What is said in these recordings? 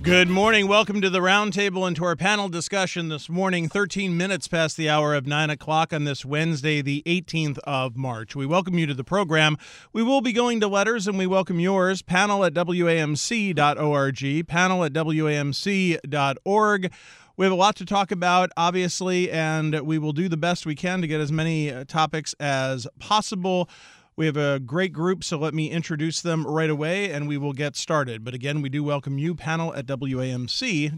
Good morning. Welcome to the roundtable and to our panel discussion this morning, 13 minutes past the hour of 9 o'clock on this Wednesday, the 18th of March. We welcome you to the program. We will be going to letters, and we welcome yours. Panel at WAMC.org, panel at WAMC.org. We have a lot to talk about, obviously, and we will do the best we can to get as many topics as possible. We have a great group, so let me introduce them right away, and we will get started. But again, we do welcome you, panel at WAMC.org.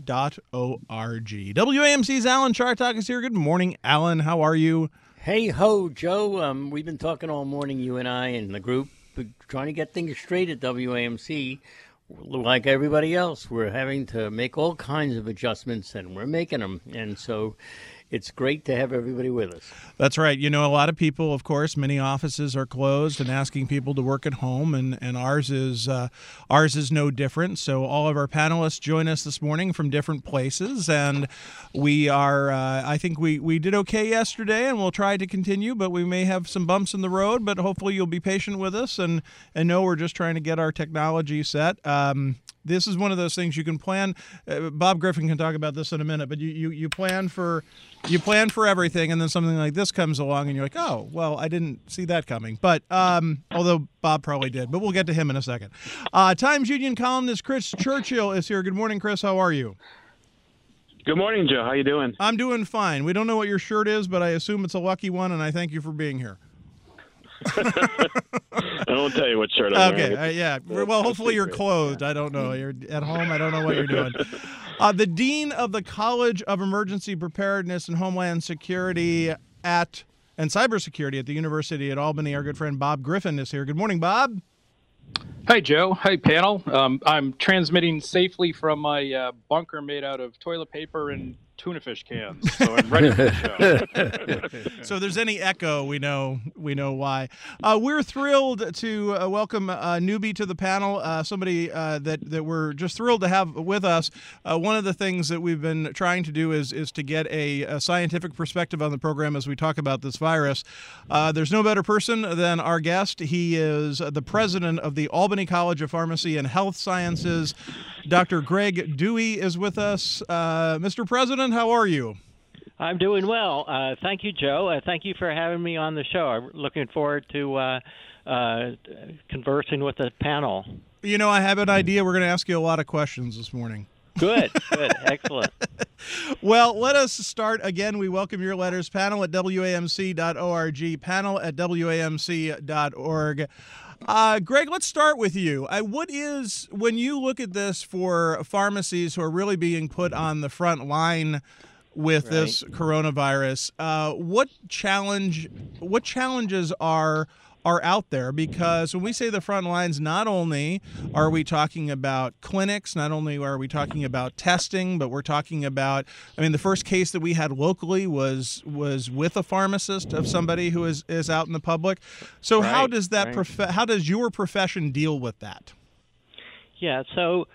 WAMC's Alan Chartock is here. Good morning, Alan. How are you? Hey ho, Joe. We've been talking all morning, you and I and the group, trying to get things straight at WAMC. Like everybody else, we're having to make all kinds of adjustments, and we're making them. And so it's great to have everybody with us. That's right. You know, a lot of people, of course, many offices are closed and asking people to work at home, and ours is no different. So all of our panelists join us this morning from different places, and we are, I think we did okay yesterday, and we'll try to continue, but we may have some bumps in the road, but hopefully you'll be patient with us and know we're just trying to get our technology set. This is one of those things you can plan. Bob Griffin can talk about this in a minute, but you plan for everything, and then something like this comes along, and you're like, oh, well, I didn't see that coming. But although Bob probably did, but we'll get to him in a second. Times Union columnist Chris Churchill is here. Good morning, Chris. How are you? Good morning, Joe. How you doing? I'm doing fine. We don't know what your shirt is, but I assume it's a lucky one, and I thank you for being here. I won't tell you what shirt I'm wearing. Okay, yeah. Well, hopefully you're clothed. I don't know. You're at home. I don't know what you're doing. The Dean of the College of Emergency Preparedness and Homeland Security and Cybersecurity at the University at Albany, our good friend Bob Griffin is here. Good morning, Bob. Hi, Joe. Hi, panel. I'm transmitting safely from my bunker made out of toilet paper and tuna fish cans, so I'm ready for the show. So if there's any echo, we know why. We're thrilled to welcome a newbie to the panel, somebody that we're just thrilled to have with us. One of the things that we've been trying to do is to get a scientific perspective on the program as we talk about this virus. There's no better person than our guest. He is the president of the Albany College of Pharmacy and Health Sciences. Dr. Greg Dewey is with us. Mr. President, how are you? I'm doing well. Thank you, Joe. Thank you for having me on the show. I'm looking forward to conversing with the panel. You know, I have an idea. We're going to ask you a lot of questions this morning. Good. Excellent. Well, let us start. Again, we welcome your letters. Panel at WAMC.org. Panel at WAMC.org. Greg, let's start with you. When you look at this for pharmacies who are really being put on the front line with this coronavirus, what challenges are out there? Because when we say the front lines, not only are we talking about clinics, not only are we talking about testing, but we're talking about, the first case that we had locally was with a pharmacist of somebody who is out in the public. So how does how does your profession deal with that? Yeah, so,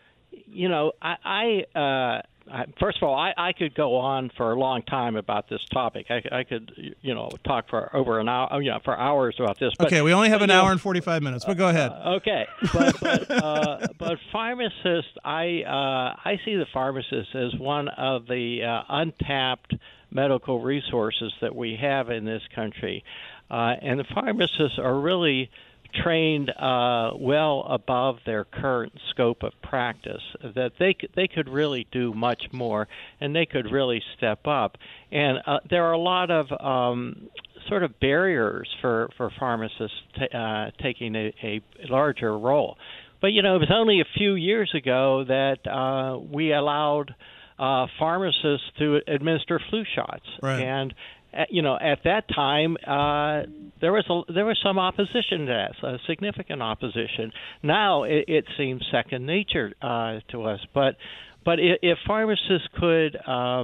first of all, I could go on for a long time about this topic. I could, talk for over an hour, for hours about this. But, okay, we only have an hour and 45 minutes, but go ahead. Okay, but pharmacists, I see the pharmacists as one of the untapped medical resources that we have in this country, and the pharmacists are really trained well above their current scope of practice, that they could really do much more, and they could really step up. And there are a lot of sort of barriers for pharmacists taking a larger role. But, it was only a few years ago that we allowed pharmacists to administer flu shots. Right. And at that time, there was some opposition to that, significant opposition. Now it seems second nature to us. But if pharmacists could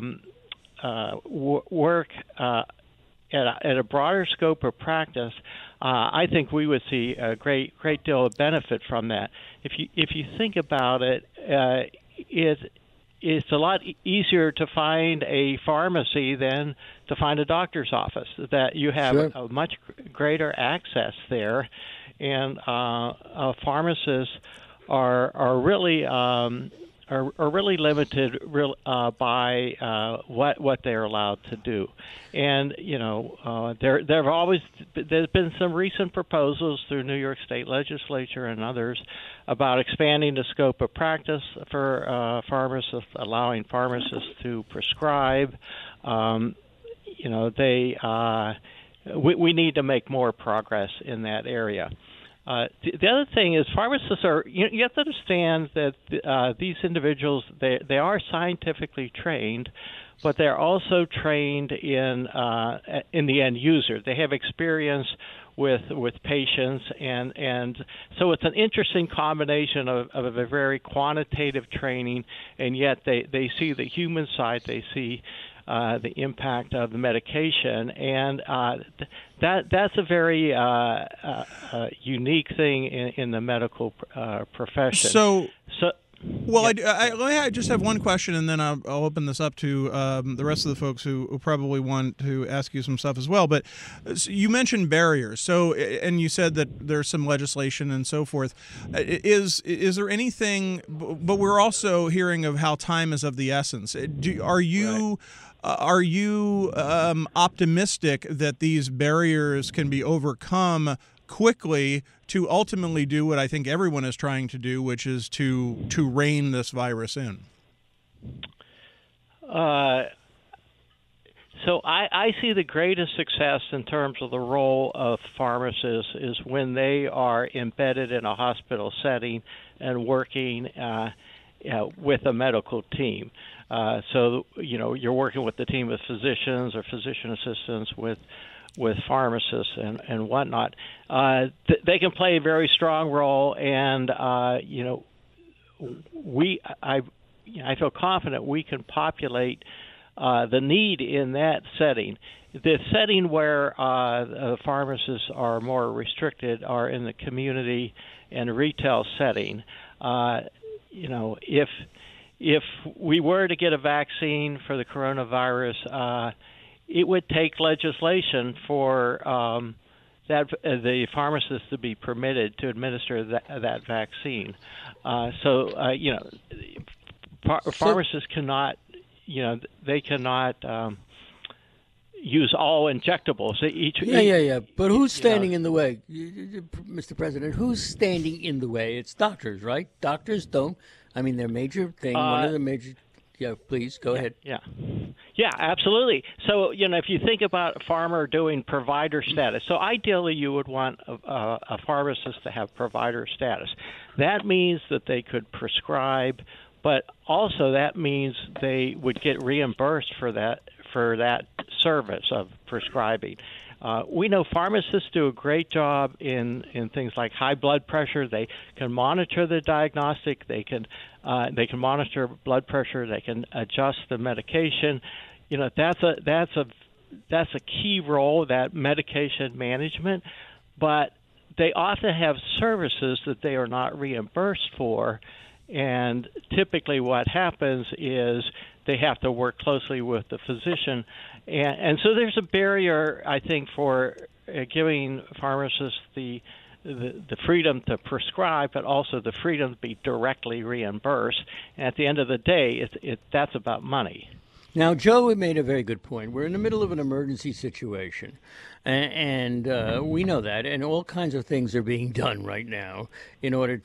work at a broader scope of practice, I think we would see a great deal of benefit from that. If you think about it, it's a lot easier to find a pharmacy than to find a doctor's office, that you have a much greater access there. And pharmacists are really are really limited by what they're allowed to do. And there's been some recent proposals through New York State Legislature and others about expanding the scope of practice for pharmacists, allowing pharmacists to prescribe. We need to make more progress in that area. The other thing is pharmacists you have to understand that these individuals, they are scientifically trained, but they're also trained in the end user. They have experience with patients, and so it's an interesting combination of a very quantitative training, and yet they see the human side, they see the impact of the medication, and that's a very unique thing in the medical profession. Well, I just have one question, and then I'll open this up to the rest of the folks who probably want to ask you some stuff as well. But you mentioned barriers, and you said that there's some legislation and so forth. Is there anything? But we're also hearing of how time is of the essence. Are you optimistic that these barriers can be overcome quickly to ultimately do what I think everyone is trying to do, which is to rein this virus in? So I see the greatest success in terms of the role of pharmacists is when they are embedded in a hospital setting and working with a medical team. So you're working with the team of physicians or physician assistants with pharmacists and whatnot. They can play a very strong role, and I feel confident we can populate the need in that setting. The setting where pharmacists are more restricted are in the community and retail setting. If we were to get a vaccine for the coronavirus, it would take legislation for the pharmacists to be permitted to administer that vaccine. Pharmacists cannot, they cannot use all injectables. But who's standing in the way, Mr. President? Who's standing in the way? It's doctors, right? Doctors don't. I mean, their major thing. One of the major. Yeah, please go ahead. Yeah, absolutely. So, if you think about a farmer doing provider status, so ideally you would want a pharmacist to have provider status. That means that they could prescribe, but also that means they would get reimbursed for that service of prescribing. We know pharmacists do a great job in things like high blood pressure. They can monitor the diagnostic. They can monitor blood pressure. They can adjust the medication. That's a key role, that medication management. But they often have services that they are not reimbursed for, and typically what happens is they have to work closely with the physician. And so there's a barrier, I think, for giving pharmacists the freedom to prescribe, but also the freedom to be directly reimbursed. And at the end of the day, that's about money. Now, Joe made a very good point. We're in the middle of an emergency situation, and we know that, and all kinds of things are being done right now in order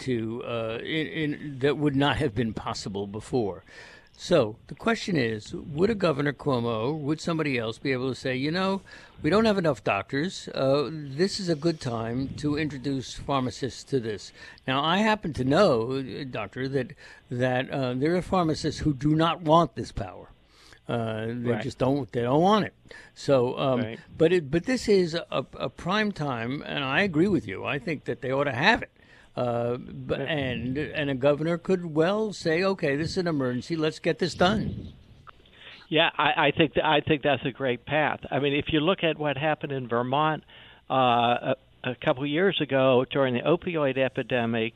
to that would not have been possible before. So the question is, would a Governor Cuomo, would somebody else be able to say, we don't have enough doctors. This is a good time to introduce pharmacists to this. Now, I happen to know, Doctor, that there are pharmacists who do not want this power. They just don't. They don't want it. So, but this is a prime time, and I agree with you. I think that they ought to have it. And a governor could well say, okay, this is an emergency. Let's get this done. Yeah, I think that's a great path. I mean, if you look at what happened in Vermont a couple of years ago during the opioid epidemic,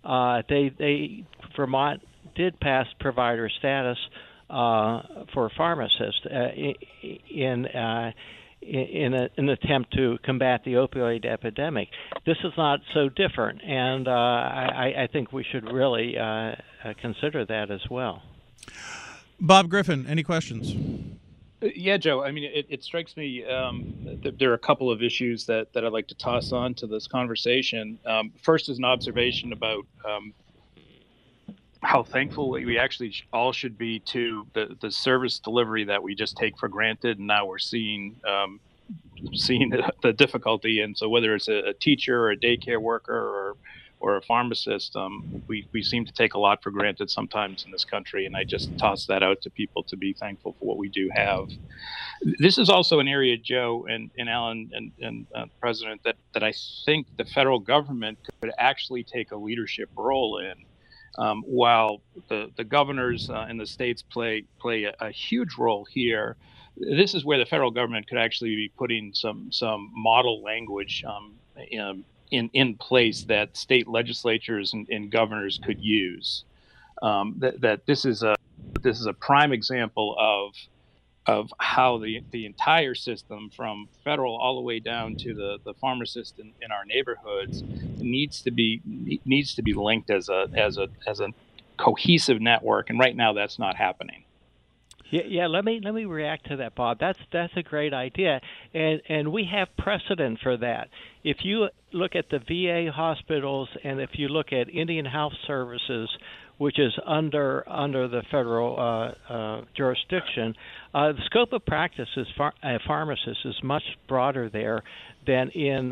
Vermont did pass provider status for pharmacists in an attempt to combat the opioid epidemic. This is not so different, and I think we should really consider that as well. Bob Griffin, any questions? Yeah, Joe. I mean, it strikes me that there are a couple of issues that I'd like to toss on to this conversation. First is an observation about how thankful we actually all should be to the service delivery that we just take for granted, and now we're seeing the difficulty. And so whether it's a teacher or a daycare worker or a pharmacist, we seem to take a lot for granted sometimes in this country. And I just toss that out to people to be thankful for what we do have. This is also an area, Joe and Alan and President, that I think the federal government could actually take a leadership role in. While the governors in the states play a huge role here, this is where the federal government could actually be putting some model language in place that state legislatures and governors could use. That this is a prime example of how the entire system, from federal all the way down to the pharmacist in our neighborhoods, needs to be linked as a cohesive network. And right now, that's not happening. Yeah. Let me react to that, Bob. That's a great idea, and we have precedent for that. If you look at the VA hospitals, and if you look at Indian Health Services, which is under the federal jurisdiction, the scope of practice as a pharmacist is much broader there than in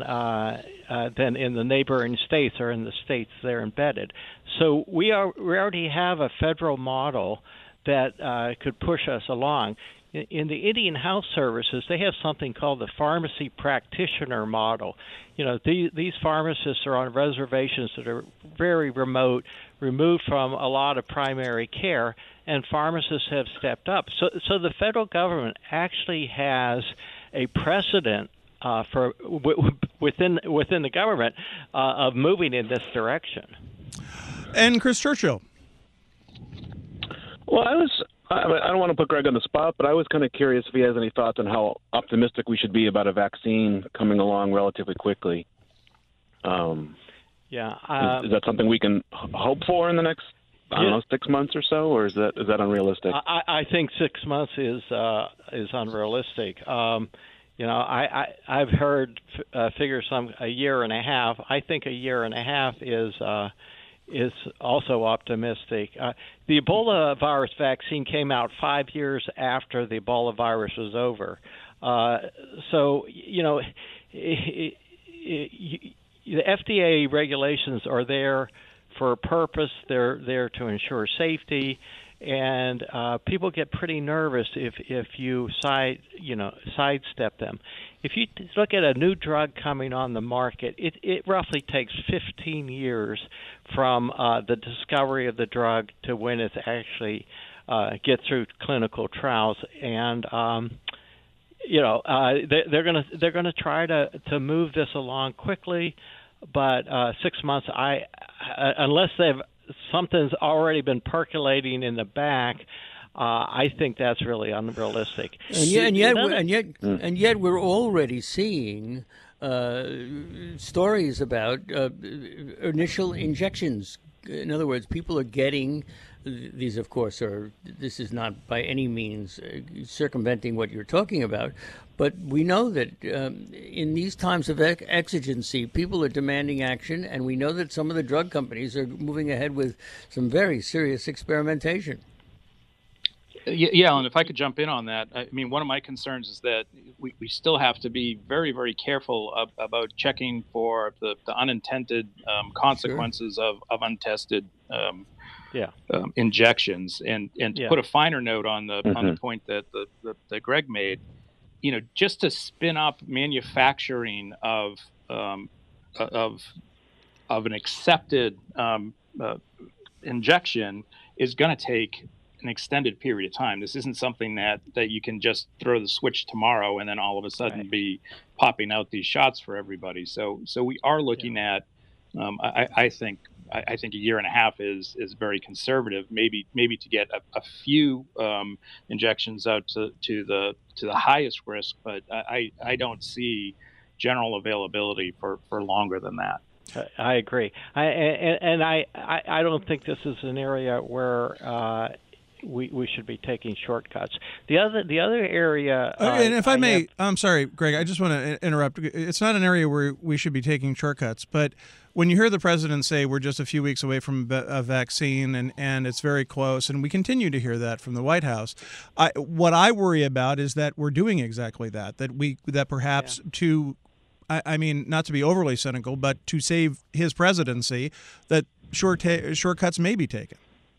the neighboring states or in the states they're embedded. So we already have a federal model that could push us along. In the Indian Health Services, they have something called the pharmacy practitioner model. You know, these pharmacists are on reservations that are very remote, removed from a lot of primary care, and pharmacists have stepped up. So the federal government actually has a precedent within the government of moving in this direction. And Chris Churchill. Well, I don't want to put Greg on the spot, but I was kind of curious if he has any thoughts on how optimistic we should be about a vaccine coming along relatively quickly. Is that something we can hope for in the next, 6 months or so, or is that unrealistic? I think 6 months is unrealistic. I've heard figures a year and a half. I think a year and a half is also optimistic. The Ebola virus vaccine came out 5 years after the Ebola virus was over. The FDA regulations are there for a purpose. They're there to ensure safety, and people get pretty nervous if you sidestep them. If you look at a new drug coming on the market, it roughly takes 15 years from the discovery of the drug to when it's actually gets through clinical trials, and they're gonna try to move this along quickly, but 6 months, unless something's already been percolating in the back. I think that's really unrealistic. And yet we're already seeing stories about initial injections. In other words, people are getting these. Of course, this is not by any means circumventing what you're talking about, but we know that in these times of exigency, people are demanding action, and we know that some of the drug companies are moving ahead with some very serious experimentation. Yeah, and if I could jump in on that, I mean, one of my concerns is that we still have to be very, very careful about checking for the unintended consequences of untested injections. And to put a finer note on the point that Greg made, just to spin up manufacturing of an accepted injection is going to take an extended period of time. This isn't something that you can just throw the switch tomorrow and then all of a sudden be popping out these shots for everybody. So we are looking at, I think a year and a half is very conservative. Maybe to get a few injections out to the highest risk, but I don't see general availability for longer than that. I agree. I don't think this is an area where we should be taking shortcuts. The other area. And if I may, I'm sorry, Greg. I just want to interrupt. It's not an area where we should be taking shortcuts, but when you hear the president say we're just a few weeks away from a vaccine and it's very close, and we continue to hear that from the White House, what I worry about is that we're doing exactly that. That perhaps to. I mean, not to be overly cynical, but to save his presidency, that shortcuts may be taken.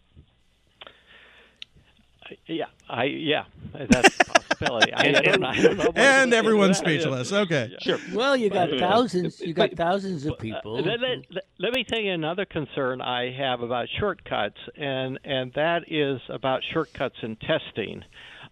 Yeah, that's a possibility. I don't know. And everyone's speechless. Okay, yeah. Sure. Well, you got thousands. You got thousands of people. Let me tell you another concern I have about shortcuts, and that is about shortcuts in testing.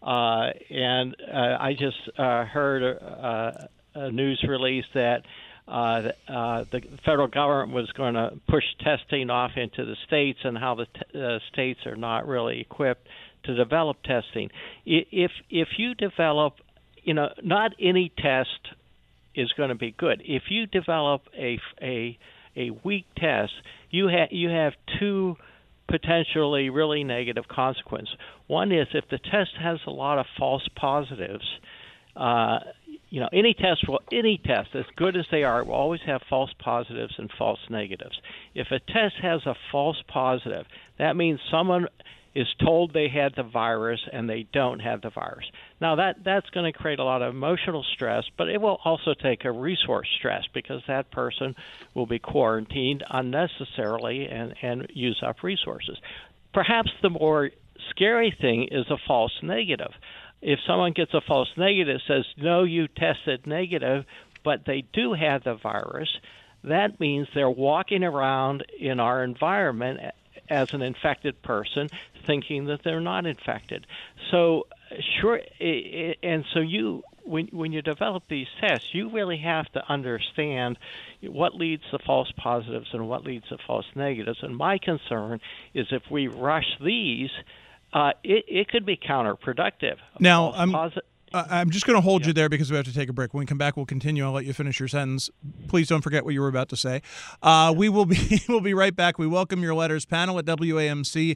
I just heard a news release that the federal government was going to push testing off into the states, and how the states are not really equipped to develop testing. If you develop, not any test is going to be good. If you develop a weak test, you have two potentially really negative consequences. One is if the test has a lot of false positives. Any test, as good as they are, will always have false positives and false negatives. If a test has a false positive, that means someone is told they had the virus and they don't have the virus. Now that's going to create a lot of emotional stress, but it will also take a resource stress because that person will be quarantined unnecessarily and use up resources. Perhaps the more scary thing is a false negative. If someone gets a false negative, says, no, you tested negative, but they do have the virus, that means they're walking around in our environment as an infected person thinking that they're not infected. So, when you develop these tests, you really have to understand what leads to false positives and what leads to false negatives. And my concern is if we rush these, it could be counterproductive. Now, I'm just going to hold you there because we have to take a break. When we come back, we'll continue. I'll let you finish your sentence. Please don't forget what you were about to say. We'll be right back. We welcome your letters. Panel at WAMC.org.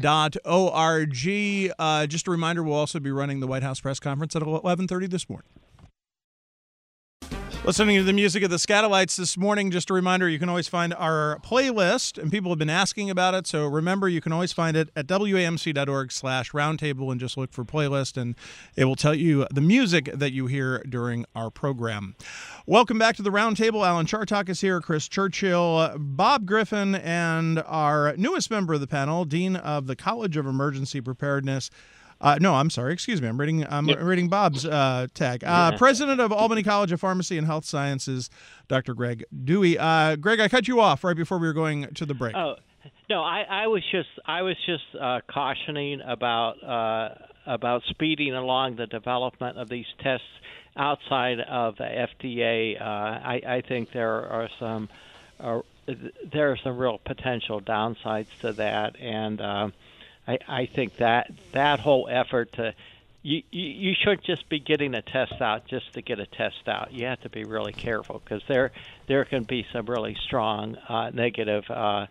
Just a reminder, we'll also be running the White House press conference at 11:30 this morning. Listening to the music of the Scatolites this morning, just a reminder, you can always find our playlist, and people have been asking about it, so remember, you can always find it at WAMC.org/roundtable and just look for playlist, and it will tell you the music that you hear during our program. Welcome back to the Roundtable. Alan Chartock is here, Chris Churchill, Bob Griffin, and our newest member of the panel, Dean of the College of Emergency Preparedness, no, I'm sorry. Excuse me. I'm reading Bob's tag. President of Albany College of Pharmacy and Health Sciences, Dr. Greg Dewey. Greg, I cut you off right before we were going to the break. Oh, no, I was just cautioning about speeding along the development of these tests outside of the FDA. I think there are some real potential downsides to that, and I think that whole effort to you shouldn't just be getting a test out just to get a test out. You have to be really careful because there can be some really strong negative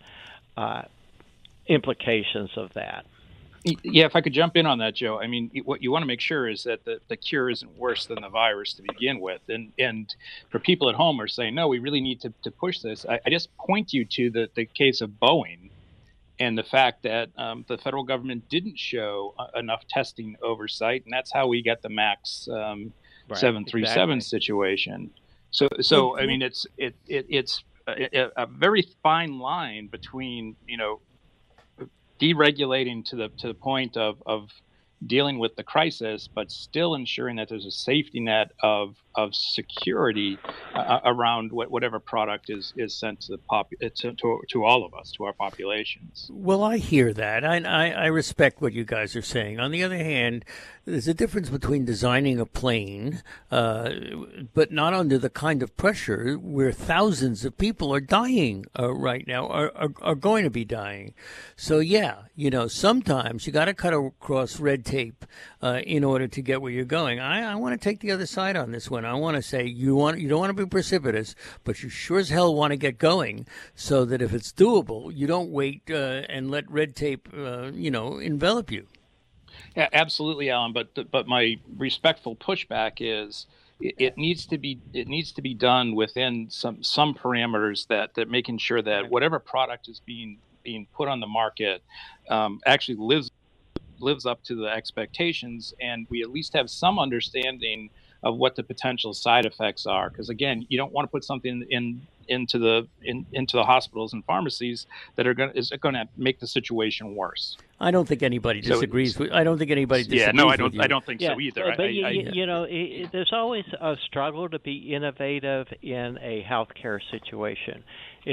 implications of that. Yeah, if I could jump in on that, Joe. I mean, what you want to make sure is that the cure isn't worse than the virus to begin with. And for people at home who are saying, no, we really need to push this, I just point you to the case of Boeing. And the fact that the federal government didn't show enough testing oversight, and that's how we get the MAX 737 situation. So I mean, it's a very fine line between deregulating to the point of dealing with the crisis, but still ensuring that there's a safety net of security around whatever product is sent to to all of us, to our populations. Well, I hear that. I respect what you guys are saying. On the other hand, there's a difference between designing a plane, but not under the kind of pressure where thousands of people are dying right now, are going to be dying. So, yeah, sometimes you got to cut across red tape in order to get where you're going. I want to take the other side on this one. and I want to say you don't want to be precipitous, but you sure as hell want to get going, so that if it's doable, you don't wait and let red tape, envelop you. Yeah, absolutely, Alan. But my respectful pushback is it needs to be done within some parameters that making sure that whatever product is being put on the market actually lives up to the expectations, and we at least have some understanding of what the potential side effects are. Because again, you don't want to put something into the hospitals and pharmacies that is going to make the situation worse. I don't think anybody disagrees with. I don't think anybody disagrees. Yeah, no, I don't think so either. But there's always a struggle to be innovative in a healthcare situation.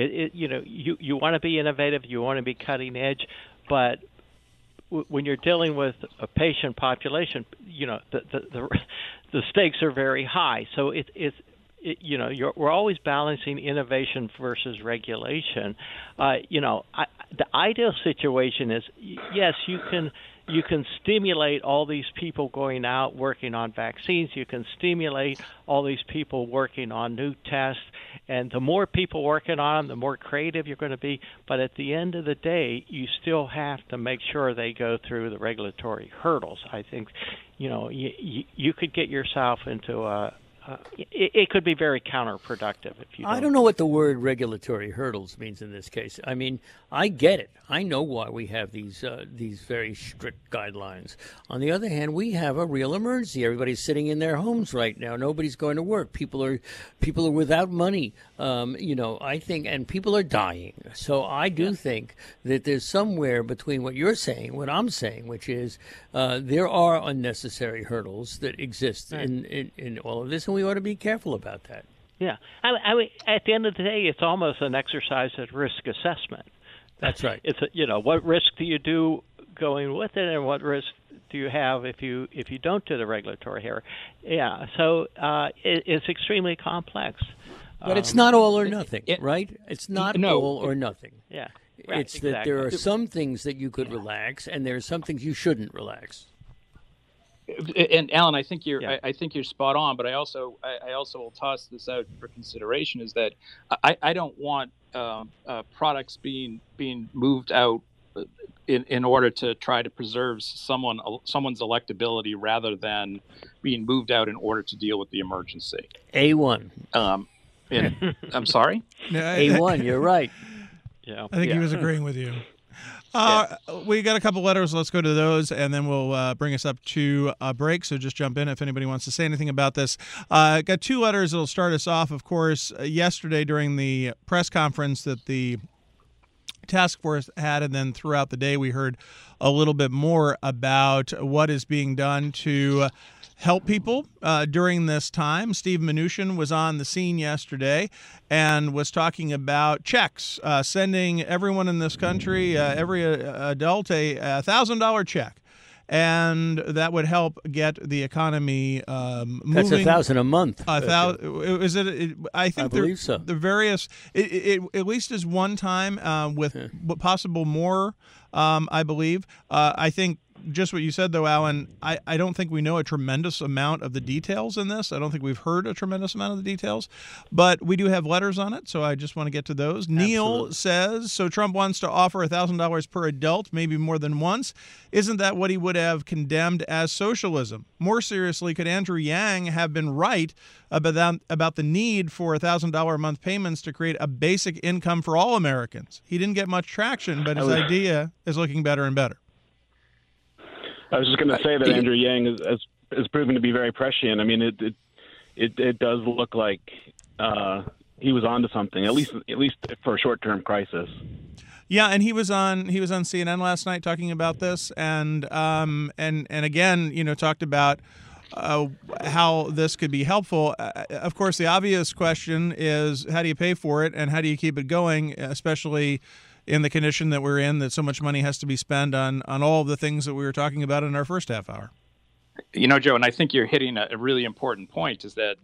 You want to be innovative, you want to be cutting edge, but when you're dealing with a patient population, the stakes are very high. So we're always balancing innovation versus regulation. The ideal situation is, yes, you can stimulate all these people going out working on vaccines. You can stimulate all these people working on new tests. And the more people working on them, the more creative you're going to be. But at the end of the day, you still have to make sure they go through the regulatory hurdles. I think, you could get yourself into it could be very counterproductive if you don't. I don't know what the word regulatory hurdles means in this case. I mean, I get it. I know why we have these very strict guidelines. On the other hand, we have a real emergency. Everybody's sitting in their homes right now. Nobody's going to work. People are without money. I think, and people are dying. So I do think that there's somewhere between what you're saying, what I'm saying, which is there are unnecessary hurdles that exist in all of this, and we ought to be careful about that. Yeah. I mean, at the end of the day, it's almost an exercise at risk assessment. That's right. It's what risk do you do going with it, and what risk do you have if you don't do the regulatory here? Yeah. So it's extremely complex. But it's not all or nothing, right? It's not all or nothing. Yeah. Right, it's exactly. That there are some things that you could relax, and there are some things you shouldn't relax. And Alan, I think you're spot on. But I also will toss this out for consideration: is that I don't want products being moved out in order to try to preserve someone's electability, rather than being moved out in order to deal with the emergency. A1. I'm sorry. A1. You're right. Yeah. I think he was agreeing with you. We got a couple letters. Let's go to those, and then we'll bring us up to a break. So just jump in if anybody wants to say anything about this. Got two letters that'll start us off. Of course, yesterday during the press conference that the task force had, and then throughout the day we heard a little bit more about what is being done to help people during this time. Steve Mnuchin was on the scene yesterday and was talking about checks, sending everyone in this country, every adult, a $1,000 check. And that would help get the economy moving. That's $1,000 a month. Is it? I think I believe so. The various. It at least is one time with possible more. I believe. I think. Just what you said, though, Alan, I don't think we know a tremendous amount of the details in this. I don't think we've heard a tremendous amount of the details, but we do have letters on it, so I just want to get to those. Absolutely. Neil says, so Trump wants to offer $1,000 per adult, maybe more than once. Isn't that what he would have condemned as socialism? More seriously, could Andrew Yang have been right about the need for $1,000 a month payments to create a basic income for all Americans? He didn't get much traction, but his idea is looking better and better. I was just going to say that Andrew Yang is proven to be very prescient. I mean, it does look like he was onto something, at least for a short-term crisis. Yeah, and he was on CNN last night talking about this, and again, talked about how this could be helpful. Of course, the obvious question is, how do you pay for it, and how do you keep it going, especially in the condition that we're in, that so much money has to be spent on all of the things that we were talking about in our first half hour. Joe, and I think you're hitting a really important point, is that,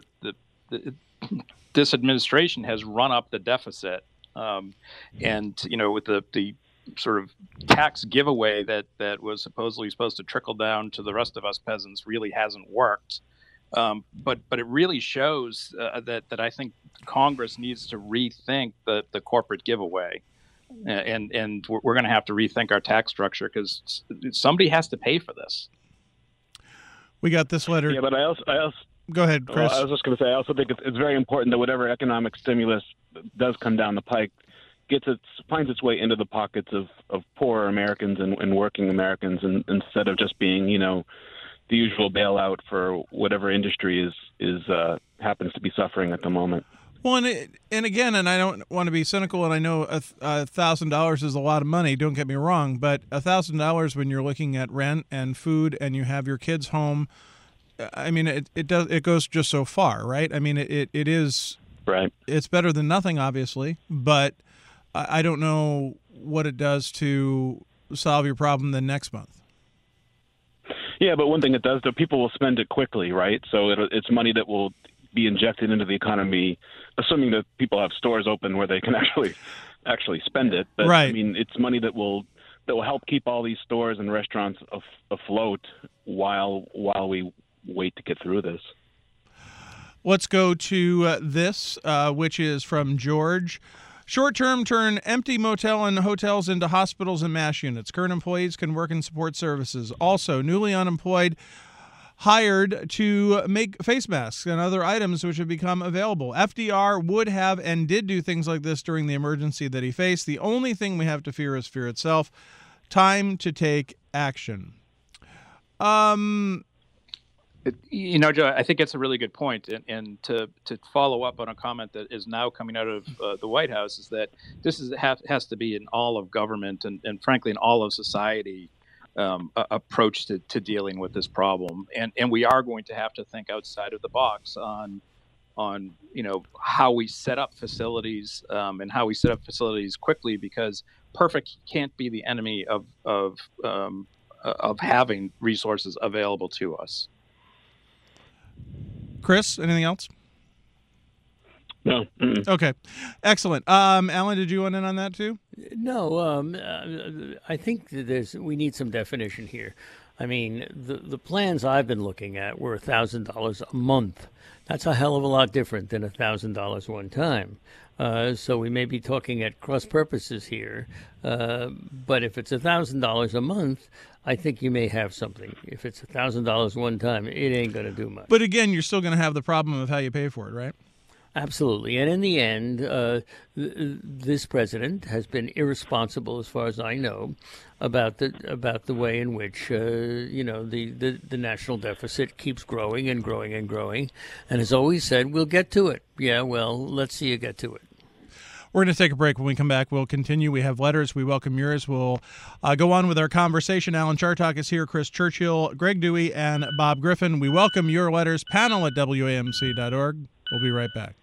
this administration has run up the deficit. And, with the sort of tax giveaway that was supposed to trickle down to the rest of us peasants really hasn't worked. But it really shows that I think Congress needs to rethink the corporate giveaway, and we're going to have to rethink our tax structure because somebody has to pay for this. We got this letter. Yeah, but I also go ahead, Chris. I was just going to say, I also think it's very important that whatever economic stimulus does come down the pike finds its way into the pockets of poorer Americans and working Americans, and instead of just being, the usual bailout for whatever industry is happens to be suffering at the moment. Well, and again, and I don't want to be cynical, and I know $1,000 is a lot of money. Don't get me wrong, but $1,000 when you're looking at rent and food and you have your kids home, I mean, it goes just so far, right? I mean, it is right. It's better than nothing, obviously, but I don't know what it does to solve your problem the next month. Yeah, but one thing it does, though, people will spend it quickly, right? So it's money that will be injected into the economy, assuming that people have stores open where they can actually spend it. But, right. I mean, it's money that will help keep all these stores and restaurants afloat while we wait to get through this. Let's go to this, which is from George. Short-term turn empty motel and hotels into hospitals and MASH units. Current employees can work in support services. Also, newly unemployed hired to make face masks and other items which have become available. FDR would have and did do things like this during the emergency that he faced. The only thing we have to fear is fear itself. Time to take action. Joe, I think it's a really good point. And to follow up on a comment that is now coming out of the White House is that this has to be in all of government and frankly, in all of society approach to dealing with this problem. And we are going to have to think outside of the box on how we set up facilities and how we set up facilities quickly, because perfect can't be the enemy of having resources available to us. Chris, anything else? No. Mm-mm. Okay. Excellent. Alan, did you want in on that too? No. I think that we need some definition here. I mean, the plans I've been looking at were $1,000 a month. That's a hell of a lot different than $1,000 one time. So we may be talking at cross purposes here. But if it's $1,000 a month, I think you may have something. If it's $1,000 one time, it ain't going to do much. But again, you're still going to have the problem of how you pay for it, right? Absolutely. And in the end, this president has been irresponsible, as far as I know, about the way in which the national deficit keeps growing and growing and growing, and has always said, we'll get to it. Yeah, well, let's see you get to it. We're going to take a break. When we come back, we'll continue. We have letters. We welcome yours. We'll go on with our conversation. Alan Chartock is here, Chris Churchill, Greg Dewey, and Bob Griffin. We welcome your letters. Panel at WAMC.org. We'll be right back.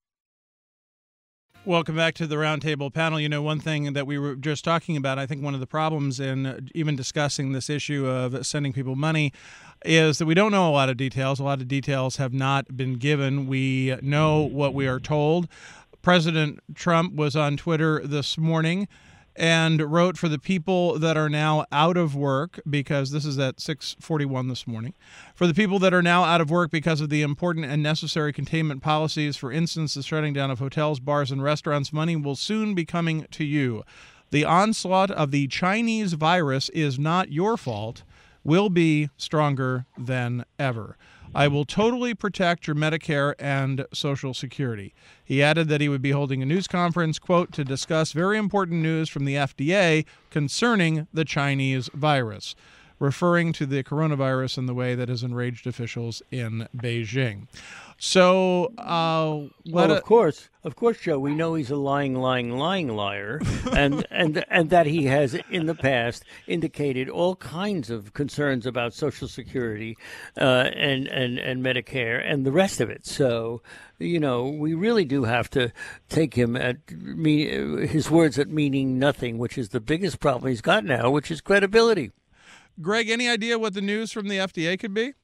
Welcome back to the Roundtable panel. You know, one thing that we were just talking about, I think one of the problems in even discussing this issue of sending people money is that we don't know a lot of details. A lot of details have not been given. We know what we are told. President Trump was on Twitter this morning and wrote, for the people that are now out of work, because this is at 6:41 this morning, for the people that are now out of work because of the important and necessary containment policies, for instance, the shutting down of hotels, bars, and restaurants, money will soon be coming to you. The onslaught of the Chinese virus is not your fault, will be stronger than ever. I will totally protect your Medicare and Social Security. He added that he would be holding a news conference, quote, to discuss very important news from the FDA concerning the Chinese virus, referring to the coronavirus in the way that has enraged officials in Beijing. So, of course, Joe, we know he's a lying liar, and that he has in the past indicated all kinds of concerns about Social Security and Medicare and the rest of it. So, you know, we really do have to take him at his words at meaning nothing, which is the biggest problem he's got now, which is credibility. Greg, any idea what the news from the FDA could be?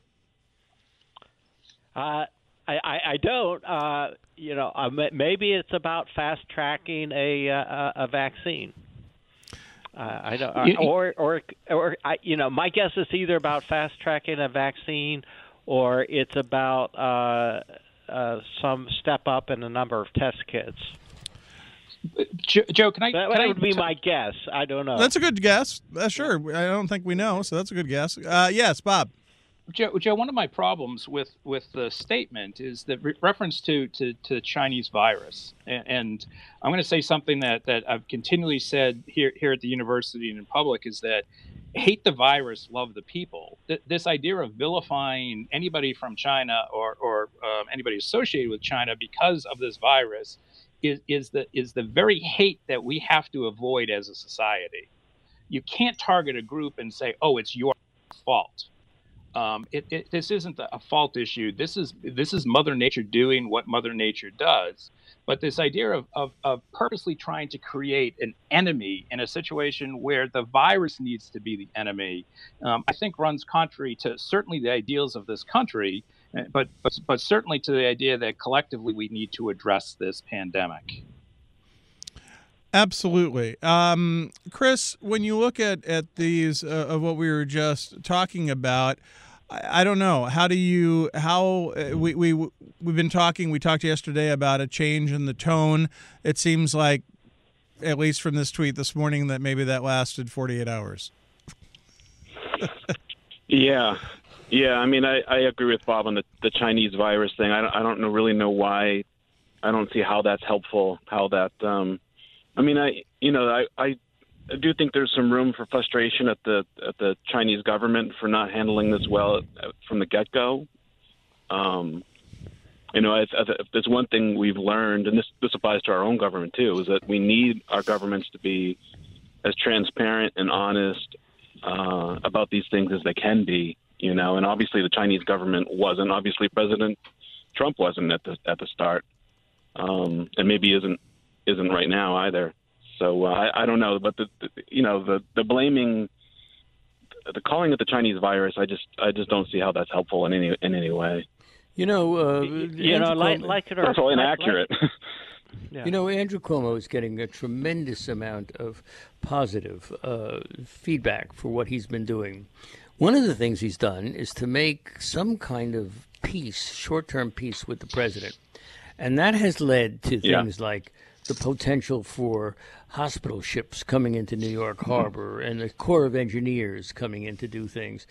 I don't. Maybe it's about fast tracking a vaccine. I don't. My guess is either about fast tracking a vaccine or it's about some step up in the number of test kits. Joe, that would be my guess. I don't know. That's a good guess. Sure. I don't think we know, so that's a good guess. Yes, Bob. Joe, one of my problems with the statement is the reference to Chinese virus, and I'm going to say something that I've continually said here at the university and in public is that hate the virus, love the people. This idea of vilifying anybody from China or anybody associated with China because of this virus is the very hate that we have to avoid as a society. You can't target a group and say, "Oh, it's your fault." This isn't a fault issue. This is Mother Nature doing what Mother Nature does. But this idea of purposely trying to create an enemy in a situation where the virus needs to be the enemy, I think runs contrary to certainly the ideals of this country, but certainly to the idea that collectively we need to address this pandemic. Absolutely. Chris, when you look at these of what we were just talking about, I don't know. We've been talking, we talked yesterday about a change in the tone. It seems like, at least from this tweet this morning, that maybe that lasted 48 hours. Yeah. I mean, I agree with Bob on the Chinese virus thing. I don't really know why. I don't see how that's helpful, how that, I mean, I do think there's some room for frustration at the Chinese government for not handling this well from the get-go. If there's one thing we've learned, and this applies to our own government too, is that we need our governments to be as transparent and honest about these things as they can be. And obviously the Chinese government wasn't. Obviously President Trump wasn't at the start, and maybe isn't right now either. So I don't know, but the blaming, the calling it the Chinese virus, I just don't see how that's helpful in any way. Like it or that's all inaccurate. Yeah. Andrew Cuomo is getting a tremendous amount of positive feedback for what he's been doing. One of the things he's done is to make some kind of peace, short-term peace with the president, and that has led to things like the potential for hospital ships coming into New York Harbor and the Corps of Engineers coming in to do things.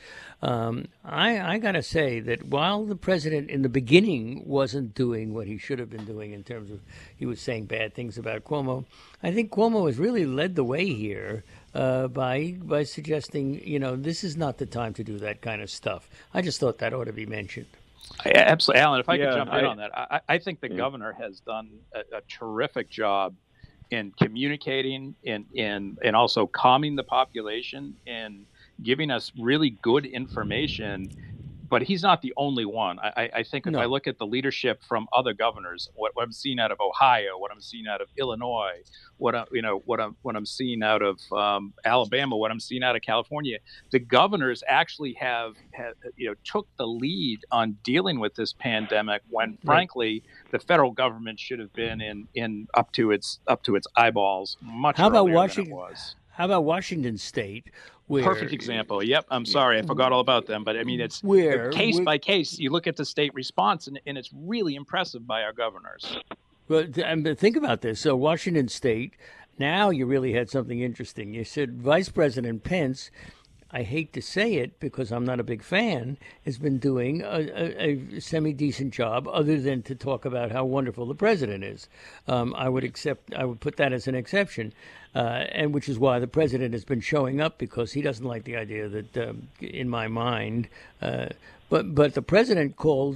I got to say that while the president in the beginning wasn't doing what he should have been doing in terms of he was saying bad things about Cuomo, I think Cuomo has really led the way here by suggesting, this is not the time to do that kind of stuff. I just thought that ought to be mentioned. Absolutely, Alan. If I could jump in on that, I think the governor has done a terrific job in communicating and also calming the population and giving us really good information. But he's not the only one. I think if I look at the leadership from other governors, what I'm seeing out of Ohio, what I'm seeing out of Illinois, what I'm seeing out of Alabama, what I'm seeing out of California, the governors actually have took the lead on dealing with this pandemic when, frankly, the federal government should have been in up to its eyeballs much earlier than it was. How about Washington State? Perfect example. Yep. I'm sorry. I forgot all about them. But I mean, it's case by case. You look at the state response, and it's really impressive by our governors. But think about this. So Washington State, now you really had something interesting. You said Vice President Pence, I hate to say it because I'm not a big fan, has been doing a semi-decent job other than to talk about how wonderful the president is. I would put that as an exception, and which is why the president has been showing up, because he doesn't like the idea that, in my mind, but the president called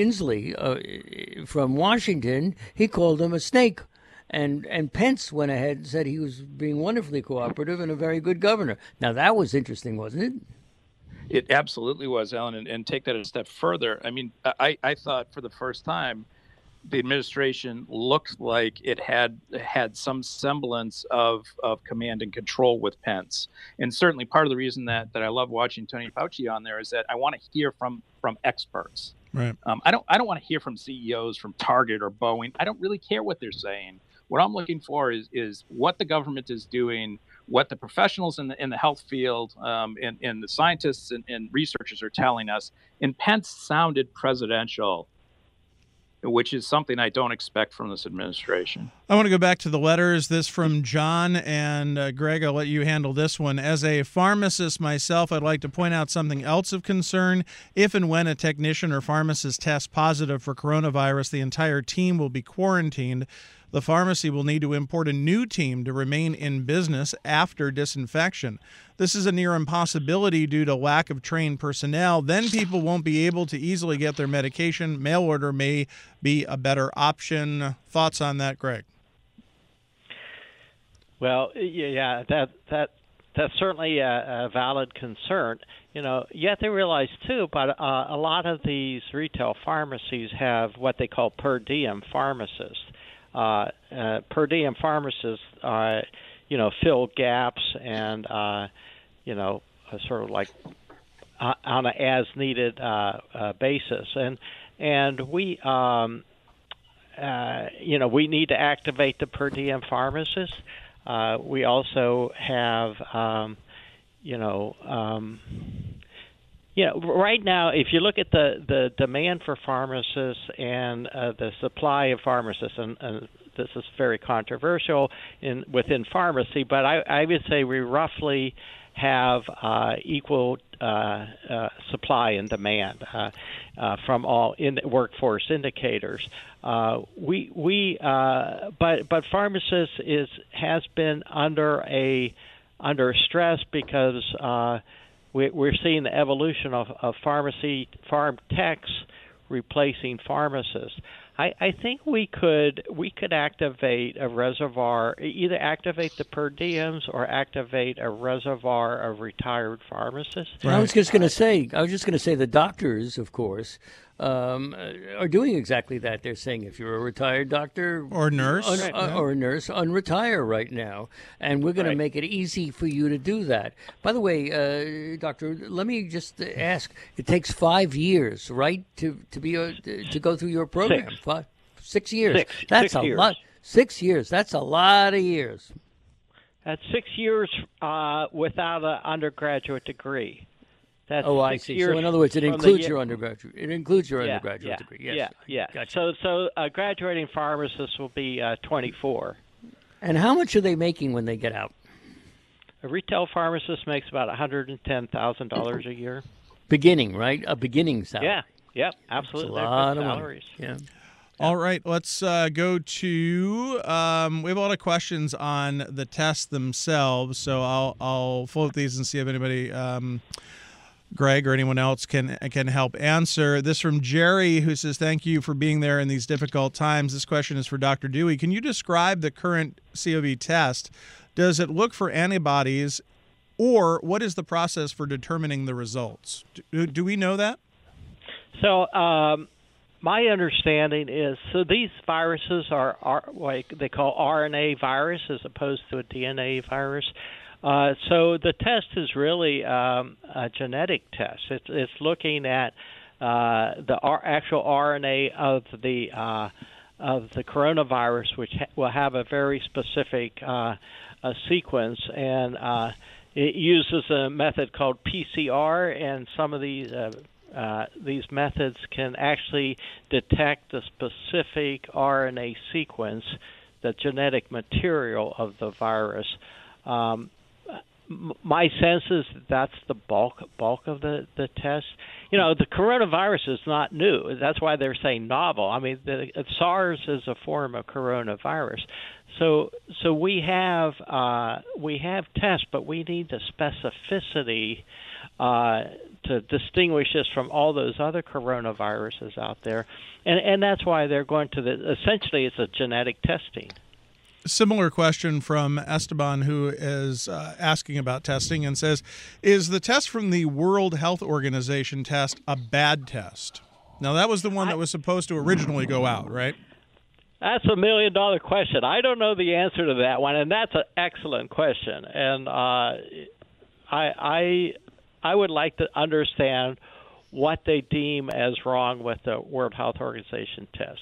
Inslee from Washington, he called him a snake. And Pence went ahead and said he was being wonderfully cooperative and a very good governor. Now, that was interesting, wasn't it? It absolutely was, Alan. And take that a step further. I mean, I thought for the first time the administration looked like it had some semblance of command and control with Pence. And certainly part of the reason that I love watching Tony Fauci on there is that I want to hear from experts. Right. I don't want to hear from CEOs from Target or Boeing. I don't really care what they're saying. What I'm looking for is what the government is doing what the professionals in the health field and the scientists and researchers are telling us. And Pence sounded presidential, which is something I don't expect from this administration. I want to go back to the letters. This from John, and Greg, I'll let you handle this one. As a pharmacist myself, I'd like to point out something else of concern. If and when a technician or pharmacist tests positive for coronavirus, the entire team will be quarantined. The pharmacy will need to import a new team to remain in business after disinfection. This is a near impossibility due to lack of trained personnel. Then people won't be able to easily get their medication. Mail order may be a better option. Thoughts on that, Greg? Well, yeah, that's certainly a valid concern. You have to realize too, but a lot of these retail pharmacies have what they call per diem pharmacists. Per diem pharmacists, fill gaps and, sort of like on an as-needed basis. And we, we need to activate the per diem pharmacists. We also have, right now, if you look at the demand for pharmacists and the supply of pharmacists, and this is very controversial within pharmacy, but I would say we roughly have equal supply and demand from all workforce indicators. But pharmacists has been under stress because we're seeing the evolution of farm techs replacing pharmacists. I think we could activate a reservoir, either activate the per diems or activate a reservoir of retired pharmacists. Right. I was just going to say the doctors, of course, are doing exactly that. They're saying if you're a retired doctor or nurse, or a nurse, unretire right now, and we're going to make it easy for you to do that. By the way, doctor, let me just ask: it takes 5 years, right, to go through your program? 6 years. That's a lot. 6 years. That's a lot of years. That's 6 years without an undergraduate degree. That's I see. So in other words, it includes your undergraduate. It includes your undergraduate degree. Yes. Yeah. Gotcha. So graduating pharmacists will be 24. And how much are they making when they get out? A retail pharmacist makes about $110,000 a year. Beginning, right? A beginning salary. Yeah. Yep. Absolutely. That's a lot of salaries. Money. Yeah. All right, let's go to. We have a lot of questions on the tests themselves, so I'll float these and see if anybody, Greg or anyone else, can help answer. This from Jerry, who says, "Thank you for being there in these difficult times." This question is for Dr. Dewey. Can you describe the current COV test? Does it look for antibodies, or what is the process for determining the results? Do we know that? So. My understanding is, so these viruses are what they call RNA virus as opposed to a DNA virus. So the test is really a genetic test. It's looking at the actual RNA of the coronavirus, which will have a very specific sequence, and it uses a method called PCR, and some of these methods can actually detect the specific RNA sequence, the genetic material of the virus. My sense is that's the bulk of the test. The coronavirus is not new. That's why they're saying novel. I mean, SARS is a form of coronavirus. So we have tests, but we need the specificity to distinguish this from all those other coronaviruses out there, and that's why they're going to essentially it's a genetic testing. Similar question from Esteban, who is asking about testing and says, is the test from the World Health Organization test a bad test? Now, that was the one that was supposed to originally go out, right? That's $1 million question. I don't know the answer to that one, and that's an excellent question. And I would like to understand what they deem as wrong with the World Health Organization test.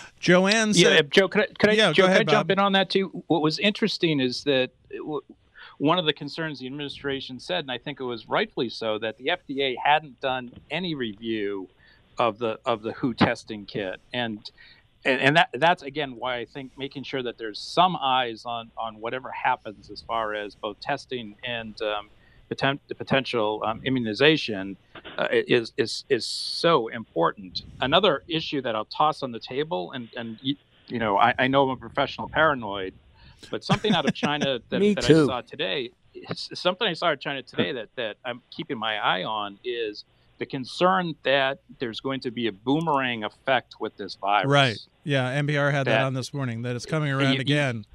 Joanne said... Yeah, Joe, could I go ahead, jump in on that too? What was interesting is that one of the concerns the administration said, and I think it was rightfully so, that the FDA hadn't done any review of the WHO testing kit, and that's again why I think making sure that there's some eyes on whatever happens as far as both testing and the potential immunization is so important. Another issue that I'll toss on the table, and I know I'm a professional paranoid, but something out of China that I saw today, that I'm keeping my eye on is the concern that there's going to be a boomerang effect with this virus. Right. Yeah, NPR had that on this morning, that it's coming around again.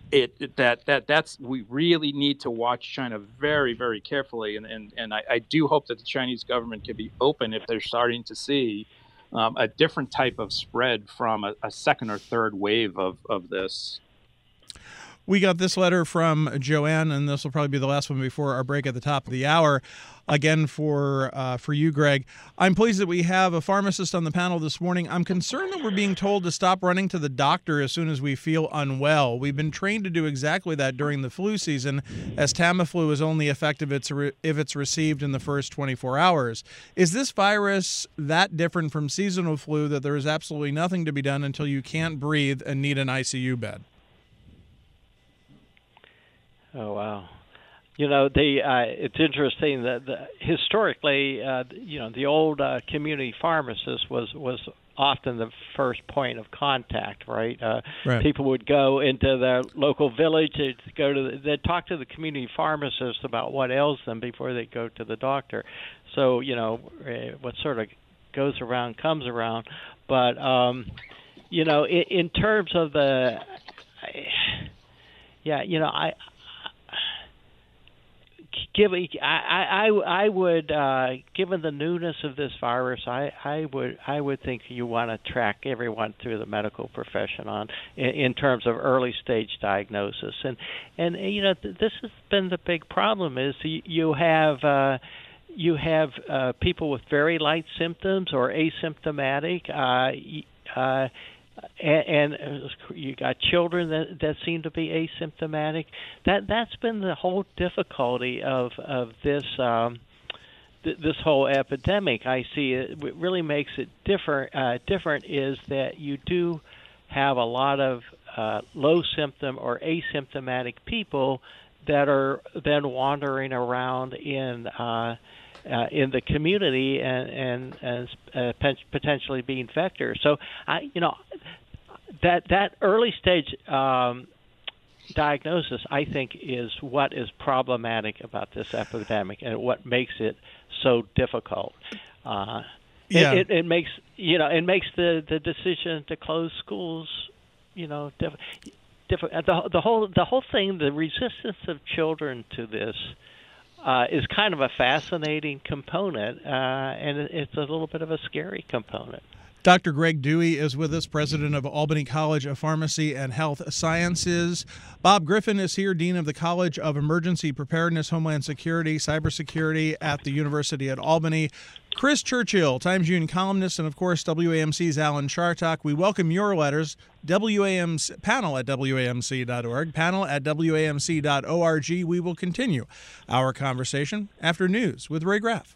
We really need to watch China very, very carefully, and I do hope that the Chinese government can be open if they're starting to see a different type of spread from a second or third wave of this. We got this letter from Joanne, and this will probably be the last one before our break at the top of the hour. Again, for you, Greg. I'm pleased that we have a pharmacist on the panel this morning. I'm concerned that we're being told to stop running to the doctor as soon as we feel unwell. We've been trained to do exactly that during the flu season, as Tamiflu is only effective if it's received in the first 24 hours. Is this virus that different from seasonal flu that there is absolutely nothing to be done until you can't breathe and need an ICU bed? Oh, wow. It's interesting that historically, the old community pharmacist was often the first point of contact, right? Right. People would go into their local village, they'd talk to the community pharmacist about what ails them before they go to the doctor. So, what sort of goes around comes around. But, in terms of the, I would, given the newness of this virus, I would think you want to track everyone through the medical profession in terms of early stage diagnosis, and this has been the big problem is you have people with very light symptoms or asymptomatic. And you got children that seem to be asymptomatic. That's been the whole difficulty of this this whole epidemic. I see it. What really makes it different is that you do have a lot of low symptom or asymptomatic people that are then wandering around in the community and potentially being vectors. So that early stage diagnosis, I think, is what is problematic about this epidemic and what makes it so difficult. It makes the decision to close schools, difficult. The whole thing, the resistance of children to this. Is kind of a fascinating component, and it's a little bit of a scary component. Dr. Greg Dewey is with us, president of Albany College of Pharmacy and Health Sciences. Bob Griffin is here, dean of the College of Emergency Preparedness, Homeland Security, Cybersecurity at the University at Albany. Chris Churchill, Times-Union columnist, and of course WAMC's Alan Chartock. We welcome your letters. WAMC panel at WAMC.org, panel at WAMC.org. We will continue our conversation after news with Ray Graff.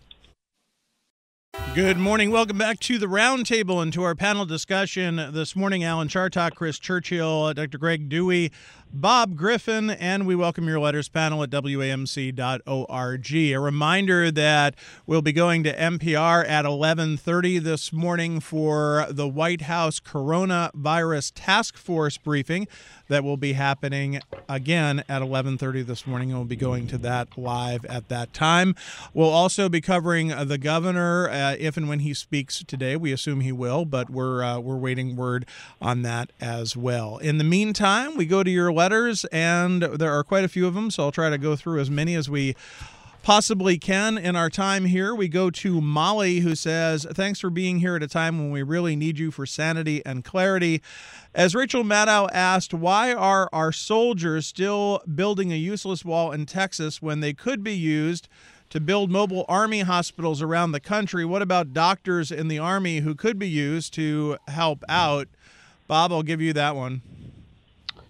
Good morning. Welcome back to the Roundtable and to our panel discussion this morning. Alan Chartock, Chris Churchill, Dr. Greg Dewey, Bob Griffin, and we welcome your letters, panel at WAMC.org. A reminder that we'll be going to NPR at 11:30 this morning for the White House Coronavirus Task Force briefing that will be happening again at 11:30 this morning, and we'll be going to that live at that time. We'll also be covering the governor if and when he speaks today. We assume he will, but we're waiting word on that as well. In the meantime, we go to your letters, and there are quite a few of them, so I'll try to go through as many as we possibly can in our time here. We go to Molly, who says, thanks for being here at a time when we really need you for sanity and clarity. As Rachel Maddow asked, why are our soldiers still building a useless wall in Texas when they could be used to build mobile Army hospitals around the country? What about doctors in the Army who could be used to help out? Bob, I'll give you that one.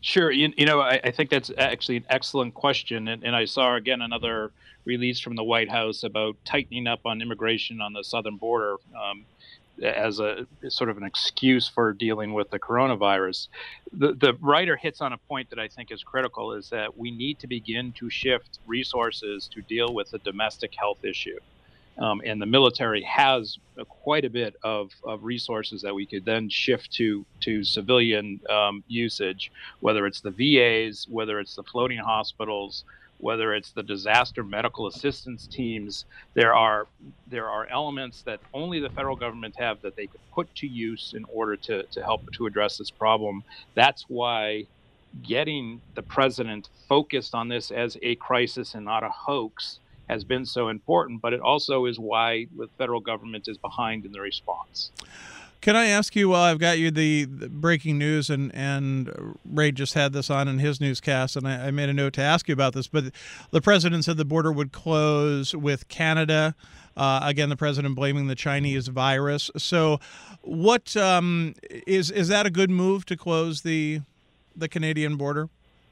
Sure. I think that's actually an excellent question. And I saw, again, another release from the White House about tightening up on immigration on the southern border as a sort of an excuse for dealing with the coronavirus. The writer hits on a point that I think is critical, is that we need to begin to shift resources to deal with the domestic health issue. And the military has quite a bit of resources that we could then shift to civilian usage, whether it's the VAs, whether it's the floating hospitals, whether it's the disaster medical assistance teams. There are elements that only the federal government have that they could put to use in order to help to address this problem. That's why getting the president focused on this as a crisis and not a hoax has been so important, but it also is why the federal government is behind in the response. Can I ask you, while I've got you, the breaking news, and Ray just had this on in his newscast, and I made a note to ask you about this, but the president said the border would close with Canada. Again, the president blaming the Chinese virus. So what is that a good move to close the Canadian border?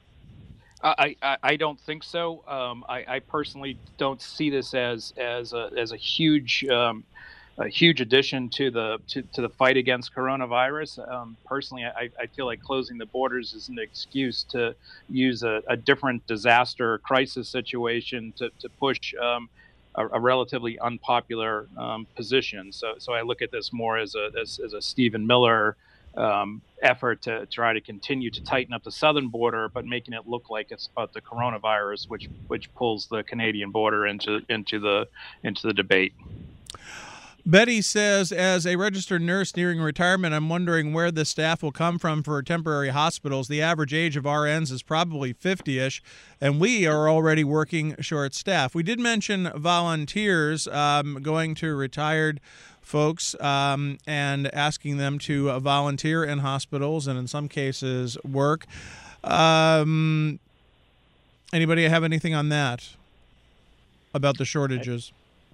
I don't think so. I personally don't see this as a huge addition to the fight against coronavirus. Personally, I feel like closing the borders is an excuse to use a different disaster crisis situation to push a relatively unpopular position. So I look at this more as a Stephen Miller effort to try to continue to tighten up the southern border, but making it look like it's about the coronavirus, which pulls the Canadian border into the debate. Betty says, as a registered nurse nearing retirement, I'm wondering where the staff will come from for temporary hospitals. The average age of RNs is probably 50-ish, and we are already working short staff. We did mention volunteers going to retired folks and asking them to volunteer in hospitals and in some cases work. Anybody have anything on that about the shortages?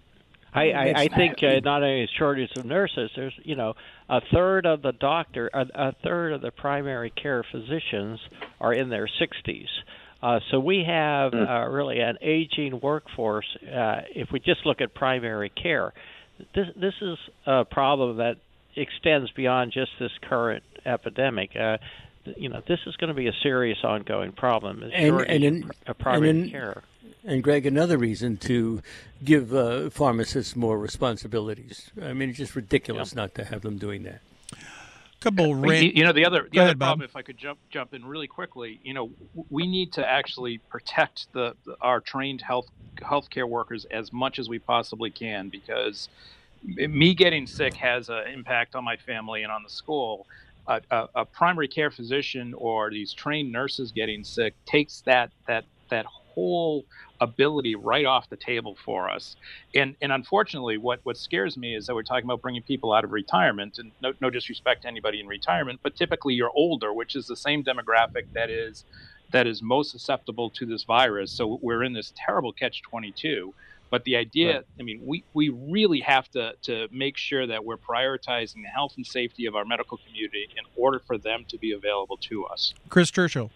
I think not only a shortage of nurses, there's a third of the primary care physicians are in their 60s. So we have really an aging workforce. If we just look at primary care, this is a problem that extends beyond just this current epidemic. This is going to be a serious ongoing problem. Primary care. And Greg, another reason to give pharmacists more responsibilities. I mean, it's just ridiculous not to have them doing that. The other problem, if I could jump in really quickly, we need to actually protect our trained healthcare workers as much as we possibly can, because me getting sick has an impact on my family and on the school. A primary care physician or these trained nurses getting sick takes that whole ability right off the table for us. And unfortunately, what scares me is that we're talking about bringing people out of retirement, and no disrespect to anybody in retirement, but typically you're older, which is the same demographic that is most susceptible to this virus. So we're in this terrible catch-22. But the idea, right. I mean, we really have to make sure that we're prioritizing the health and safety of our medical community in order for them to be available to us. Chris Churchill.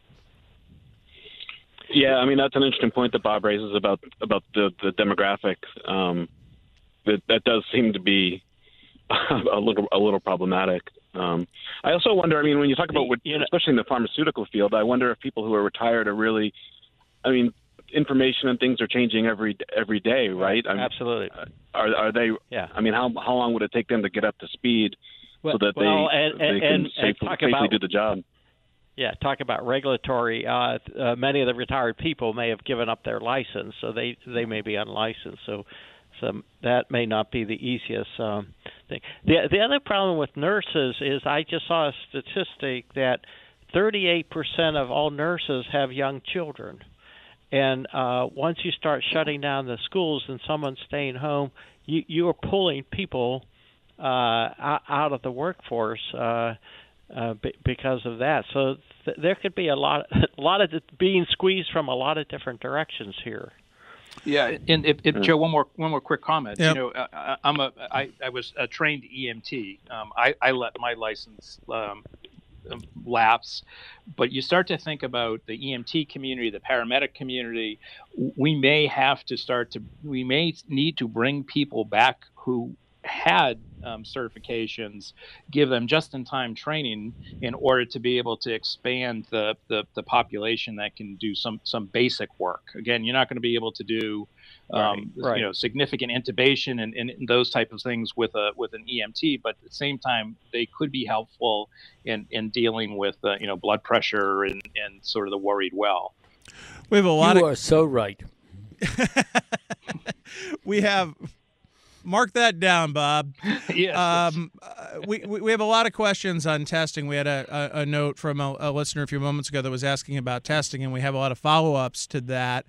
Yeah, I mean, that's an interesting point that Bob raises about the demographic. That does seem to be a little problematic. I also wonder, I mean, when you talk about, especially in the pharmaceutical field, I wonder if people who are retired are really, I mean, information and things are changing every day, right? Absolutely. Are they? Yeah. I mean, how long would it take them to get up to speed so that they can safely do the job? Yeah, talk about regulatory. Many of the retired people may have given up their license, so they may be unlicensed. So that may not be the easiest thing. The other problem with nurses is I just saw a statistic that 38% of all nurses have young children. And once you start shutting down the schools and someone's staying home, you are pulling people out of the workforce because of that. So there could be a lot of being squeezed from a lot of different directions here. Yeah, and Joe, one more quick comment. Yep. I was a trained EMT. I let my license lapse. But you start to think about the EMT community, the paramedic community. We may need to bring people back who had certifications, give them just-in-time training in order to be able to expand the population that can do some basic work. Again, you're not going to be able to do significant intubation and those type of things with an EMT, but at the same time, they could be helpful in dealing with blood pressure and sort of the worried well. We have a lot. You are so right. We have. Mark that down, Bob. Yes. We have a lot of questions on testing. We had a note from a listener a few moments ago that was asking about testing, and we have a lot of follow-ups to that.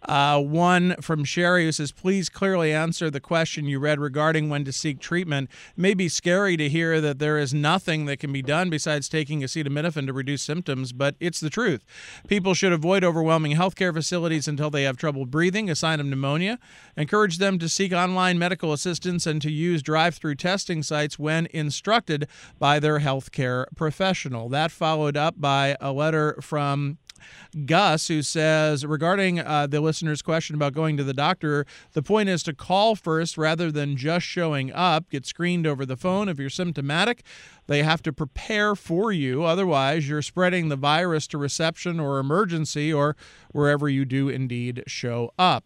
One from Sherry who says, please clearly answer the question you read regarding when to seek treatment. It may be scary to hear that there is nothing that can be done besides taking acetaminophen to reduce symptoms, but it's the truth. People should avoid overwhelming healthcare facilities until they have trouble breathing, a sign of pneumonia. Encourage them to seek online medical assistance and to use drive-through testing sites when instructed by their healthcare professional. That followed up by a letter from Gus, who says, regarding the listener's question about going to the doctor, the point is to call first rather than just showing up. Get screened over the phone. If you're symptomatic, they have to prepare for you. Otherwise, you're spreading the virus to reception or emergency or wherever you do indeed show up.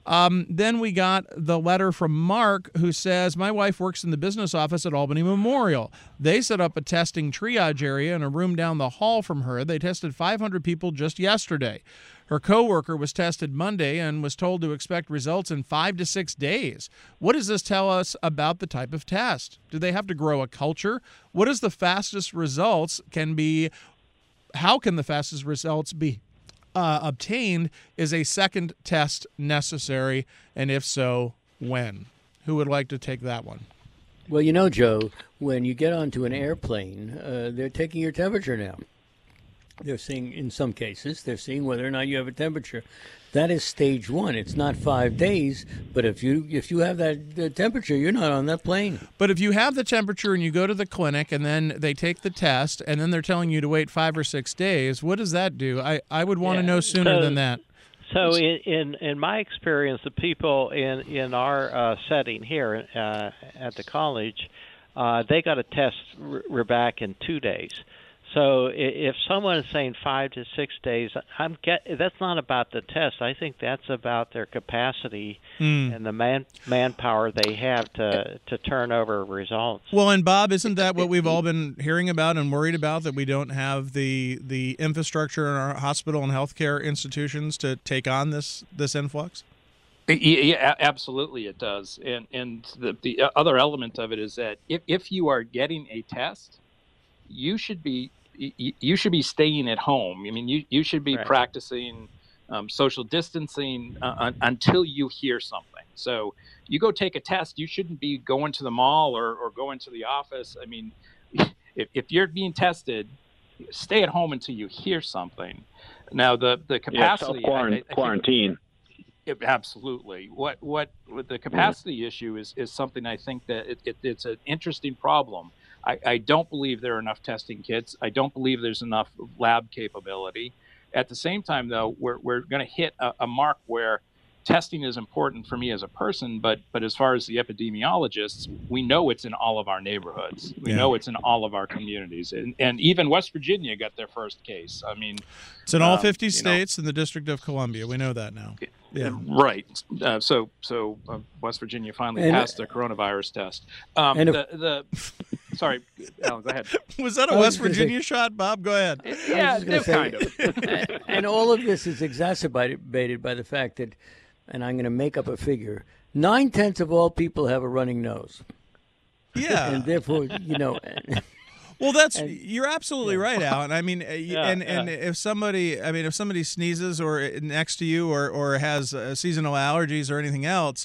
Then we got the letter from Mark, who says, my wife works in the business office at Albany Memorial. They set up a testing triage area in a room down the hall from her. They tested 500 people just yesterday. Her coworker was tested Monday and was told to expect results in 5 to 6 days. What does this tell us about the type of test? Do they have to grow a culture? What is the fastest results can be? How can the fastest results be obtained? Is a second test necessary? And if so, when? Who would like to take that one? Well, Joe, when you get onto an airplane, they're taking your temperature now. They're seeing, in some cases, they're seeing whether or not you have a temperature. That is stage one. It's not 5 days, but if you have that temperature, you're not on that plane. But if you have the temperature and you go to the clinic and then they take the test and then they're telling you to wait 5 or 6 days, what does that do? I would want to know sooner than that. So in my experience, the people in our setting here at the college, they got a test back in 2 days. So if someone is saying 5 to 6 days, that's not about the test. I think that's about their capacity and the manpower they have to turn over results. Well, and Bob, isn't that what we've all been hearing about and worried about, that we don't have the infrastructure in our hospital and healthcare institutions to take on this influx? Yeah, absolutely it does. And the other element of it is that if you are getting a test, you should be staying at home. I mean, you should be practicing social distancing until you hear something. So you go take a test, you shouldn't be going to the mall or going to the office. I mean, if you're being tested, stay at home until you hear something. Now, the capacity... quarantine. Absolutely. What the capacity issue is something I think that it's an interesting problem. I don't believe there are enough testing kits. I don't believe there's enough lab capability. At the same time, though, we're going to hit a mark where testing is important for me as a person, but as far as the epidemiologists, we know it's in all of our neighborhoods. We know it's in all of our communities. And even West Virginia got their first case. I mean, it's in all 50 states and the District of Columbia. We know that now. Yeah. Right. So West Virginia finally passed the coronavirus test. Sorry, Alan, go ahead. Was that a West Virginia shot, Bob? Go ahead. Yeah, kind of. And all of this is exacerbated by the fact that, and I'm going to make up a figure, 9/10 of all people have a running nose. Yeah. And therefore, Well, you're absolutely right, Alan. I mean, if somebody sneezes or next to you or has seasonal allergies or anything else,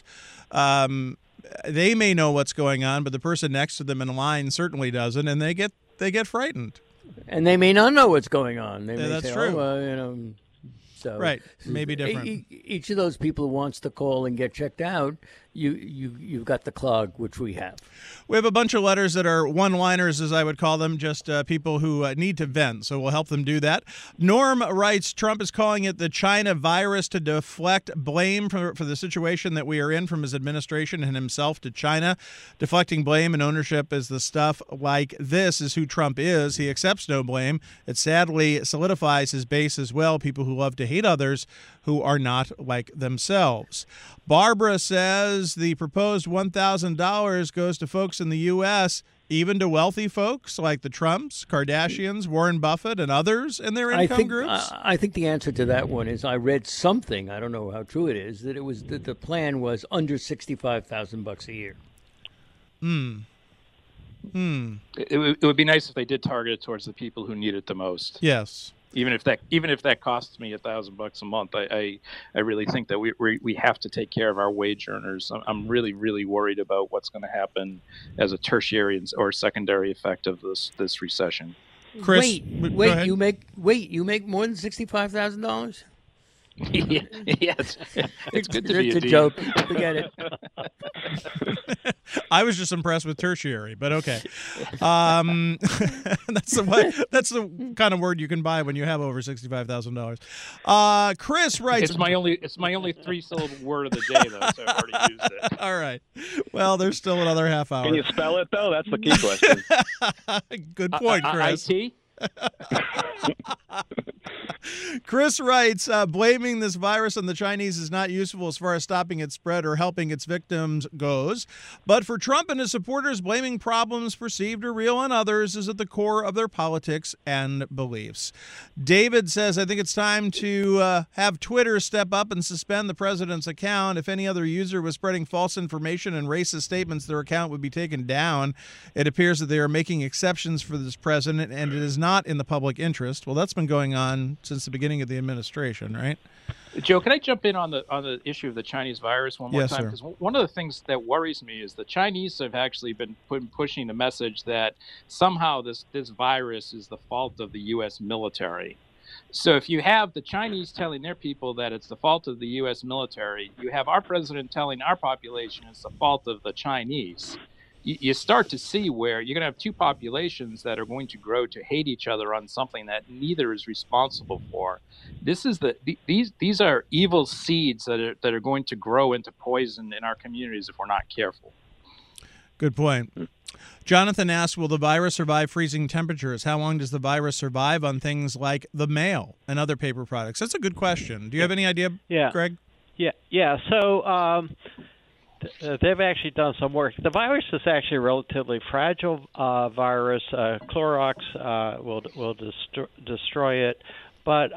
they may know what's going on, but the person next to them in line certainly doesn't, and they get frightened. And they may not know what's going on. They may that's say, true. So right, maybe different. Each of those people who wants to call and get checked out, you've got the clog, which we have. We have a bunch of letters that are one-liners, as I would call them, just people who need to vent, so we'll help them do that. Norm writes, Trump is calling it the China virus to deflect blame for the situation that we are in from his administration and himself to China. Deflecting blame and ownership is the stuff like this is who Trump is. He accepts no blame. It sadly solidifies his base as well, people who love to hate others who are not like themselves. Barbara says the proposed $1,000 goes to folks in the U.S., even to wealthy folks like the Trumps, Kardashians, Warren Buffett, and others in their income groups? I think the answer to that one is I read something, I don't know how true it is, that it was that the plan was under $65,000 a year. It would be nice if they did target it towards the people who need it the most. Yes. Even if that costs me $1,000 a month, I really think that we have to take care of our wage earners. I'm really, really worried about what's going to happen as a tertiary or secondary effect of this recession. Chris, wait, you make more than $65,000? Yes, it's good to be a joke. Forget it. I was just impressed with tertiary, but okay. That's the kind of word you can buy when you have over $65,000. Chris writes, It's my only 3-syllable word of the day, though, so I've already used it. All right. Well, there's still another half hour. Can you spell it though? That's the key question. Good point, Chris. IT? Chris writes, blaming this virus on the Chinese is not useful as far as stopping its spread or helping its victims goes. But for Trump and his supporters, blaming problems perceived or real on others is at the core of their politics and beliefs. David says, I think it's time to have Twitter step up and suspend the president's account. If any other user was spreading false information and racist statements, their account would be taken down. It appears that they are making exceptions for this president, and it is not in the public interest. Well, that's been going on since the beginning of the administration, right? Joe, can I jump in on the issue of the Chinese virus one more time? Because one of the things that worries me is the Chinese have actually been pushing the message that somehow this virus is the fault of the U.S. military. So if you have the Chinese telling their people that it's the fault of the U.S. military, you have our president telling our population it's the fault of the Chinese. You start to see where you're going to have two populations that are going to grow to hate each other on something that neither is responsible for. These are evil seeds that are going to grow into poison in our communities if we're not careful. Good point. Jonathan asks, will the virus survive freezing temperatures? How long does the virus survive on things like the mail and other paper products? That's a good question. Do you have any idea, Greg? Yeah. So they've actually done some work. The virus is actually a relatively fragile virus. Clorox will destroy it, but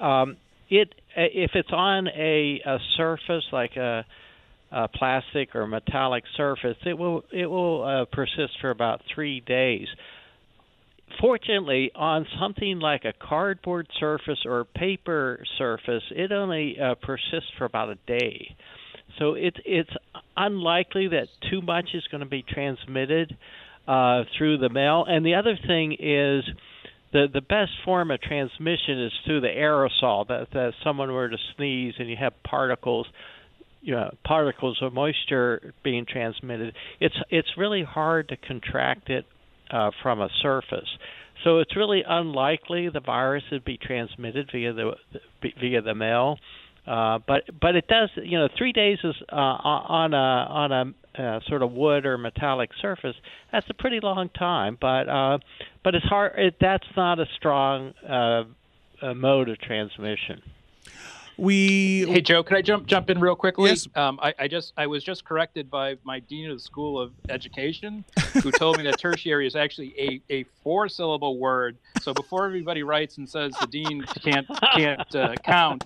if it's on a surface like a plastic or metallic surface, it will persist for about 3 days. Fortunately, on something like a cardboard surface or a paper surface, it only persists for about a day. So it's unlikely that too much is going to be transmitted through the mail. And the other thing is the best form of transmission is through the aerosol, that someone were to sneeze and you have particles of moisture being transmitted. It's really hard to contract it from a surface. So it's really unlikely the virus would be transmitted via the mail. But it does. 3 days is on a sort of wood or metallic surface. That's a pretty long time. But it's hard. That's not a strong mode of transmission. Hey Joe, can I jump in real quickly? Yes. I was just corrected by my dean of the School of Education, who told me that tertiary is actually a 4-syllable word. So before everybody writes and says the dean can't count,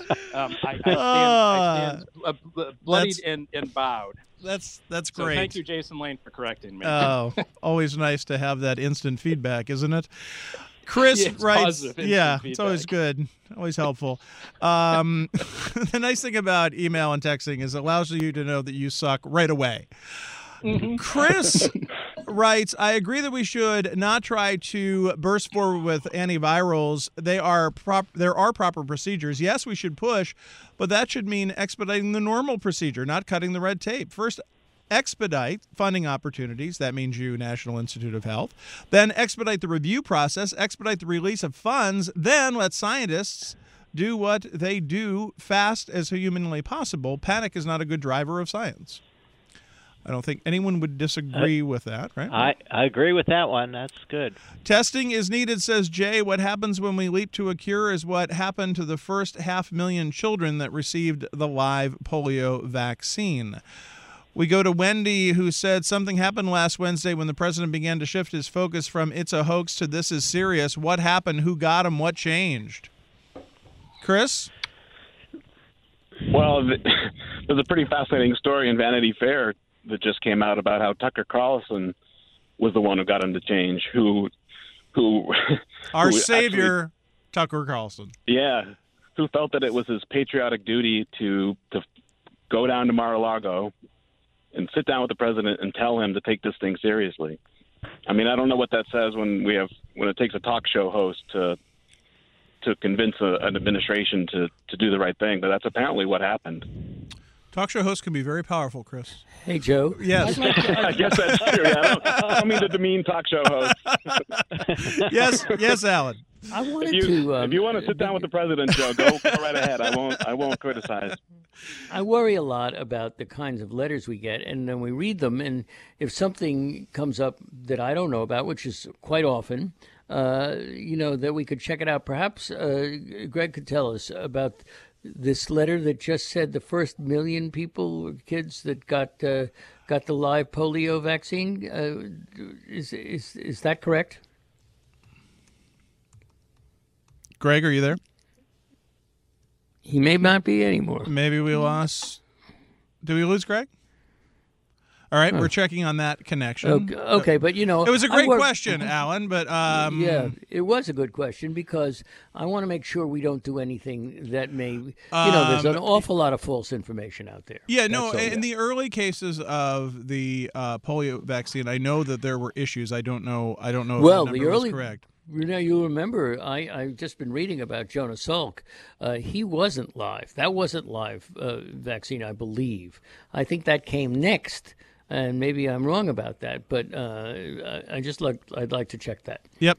I stand bloodied and bowed. That's great. So thank you, Jason Lane, for correcting me. Oh, always nice to have that instant feedback, isn't it? Chris writes, it's always good, always helpful. The nice thing about email and texting is it allows you to know that you suck right away. Mm-hmm. Chris writes, I agree that we should not try to burst forward with antivirals. There are proper procedures. Yes, we should push, but that should mean expediting the normal procedure, not cutting the red tape. First, expedite funding opportunities. That means you, National Institute of Health. Then expedite the review process, expedite the release of funds. Then let scientists do what they do fast as humanly possible. Panic is not a good driver of science. I don't think anyone would disagree with that, right? I agree with that one. That's good. Testing is needed, says Jay. What happens when we leap to a cure is what happened to the first 500,000 children that received the live polio vaccine. We go to Wendy, who said something happened last Wednesday when the president began to shift his focus from it's a hoax to this is serious. What happened? Who got him? What changed? Chris? Well, there's a pretty fascinating story in Vanity Fair that just came out about how Tucker Carlson was the one who got him to change, who our who savior, actually, Tucker Carlson. Yeah, who felt that it was his patriotic duty to go down to Mar-a-Lago and sit down with the president and tell him to take this thing seriously. I mean, I don't know what that says when it takes a talk show host to convince an administration to do the right thing, but that's apparently what happened. Talk show hosts can be very powerful, Chris. Hey, Joe. Yes. I guess that's true. Yeah, I don't mean to demean talk show hosts. Yes, Alan. I wanted if you want to sit down with the president, Joe, go right ahead. I won't criticize. I worry a lot about the kinds of letters we get, and then we read them, and if something comes up that I don't know about, which is quite often, that we could check it out. Perhaps Greg could tell us about this letter that just said the first 1 million kids that got the live polio vaccine. Is that correct? Greg, are you there? He may not be anymore. Maybe we lost. Did we lose Greg? All right, we're checking on that connection. Okay, but it was a great question, Alan. But yeah, it was a good question because I want to make sure we don't do anything that may. There's an awful lot of false information out there. Yeah, in the early cases of the polio vaccine, I know that there were issues. I don't know. Well, if the number was correct. You'll remember, I've just been reading about Jonas Salk. He wasn't live. That wasn't live vaccine, I believe. I think that came next. And maybe I'm wrong about that, but I'd like to check that. Yep.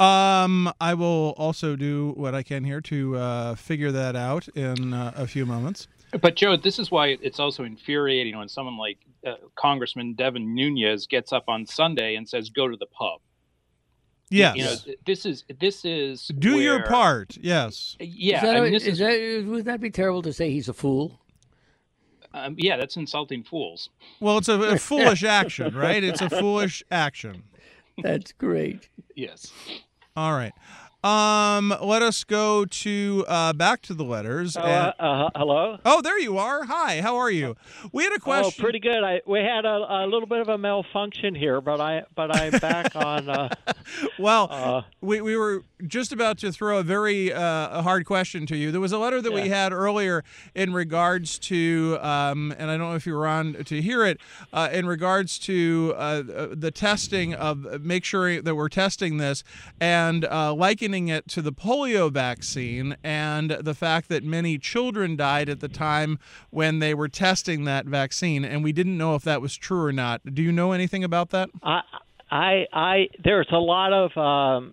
I will also do what I can here to figure that out in a few moments. But, Joe, this is why it's also infuriating when someone like Congressman Devin Nunes gets up on Sunday and says, go to the pub. Yes. This is do your part. Yes. Yeah. Would that be terrible to say he's a fool? Yeah, that's insulting fools. Well, it's a foolish action, right? It's a foolish action. That's great. Yes. All right. Let us go to back to the letters. Hello? Oh, there you are. Hi, how are you? We had a question. Oh, pretty good. We had a little bit of a malfunction here, but I'm back on. Well, we were just about to throw a very hard question to you. There was a letter that we had earlier in regards to, and I don't know if you were on to hear it, in regards to the testing of make sure that we're testing this and likening it to the polio vaccine and the fact that many children died at the time when they were testing that vaccine, and we didn't know if that was true or not. Do you know anything about that? There's a lot of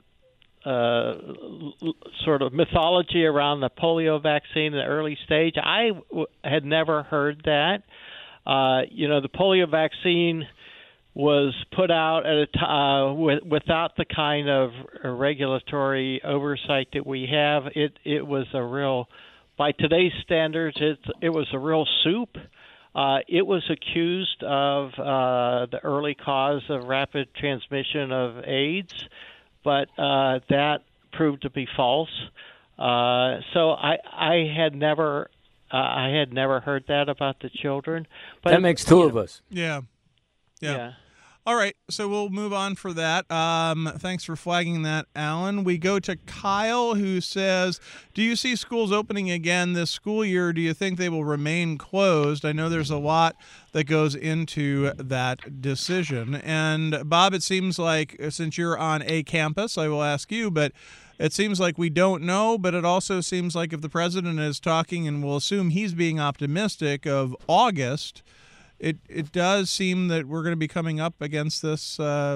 sort of mythology around the polio vaccine in the early stage. I had never heard that. The polio vaccine was put out at a without the kind of regulatory oversight that we have. It was a real, by today's standards, it was a real soup. It was accused of the early cause of rapid transmission of AIDS, but that proved to be false. So I had never heard that about the children. But that makes two of us. Yeah. All right, so we'll move on for that. Thanks for flagging that, Alan. We go to Kyle, who says, do you see schools opening again this school year? Do you think they will remain closed? I know there's a lot that goes into that decision. And, Bob, it seems like, since you're on a campus, I will ask you, but it seems like we don't know, but it also seems like if the president is talking, and we'll assume he's being optimistic, of August, it does seem that we're going to be coming up against this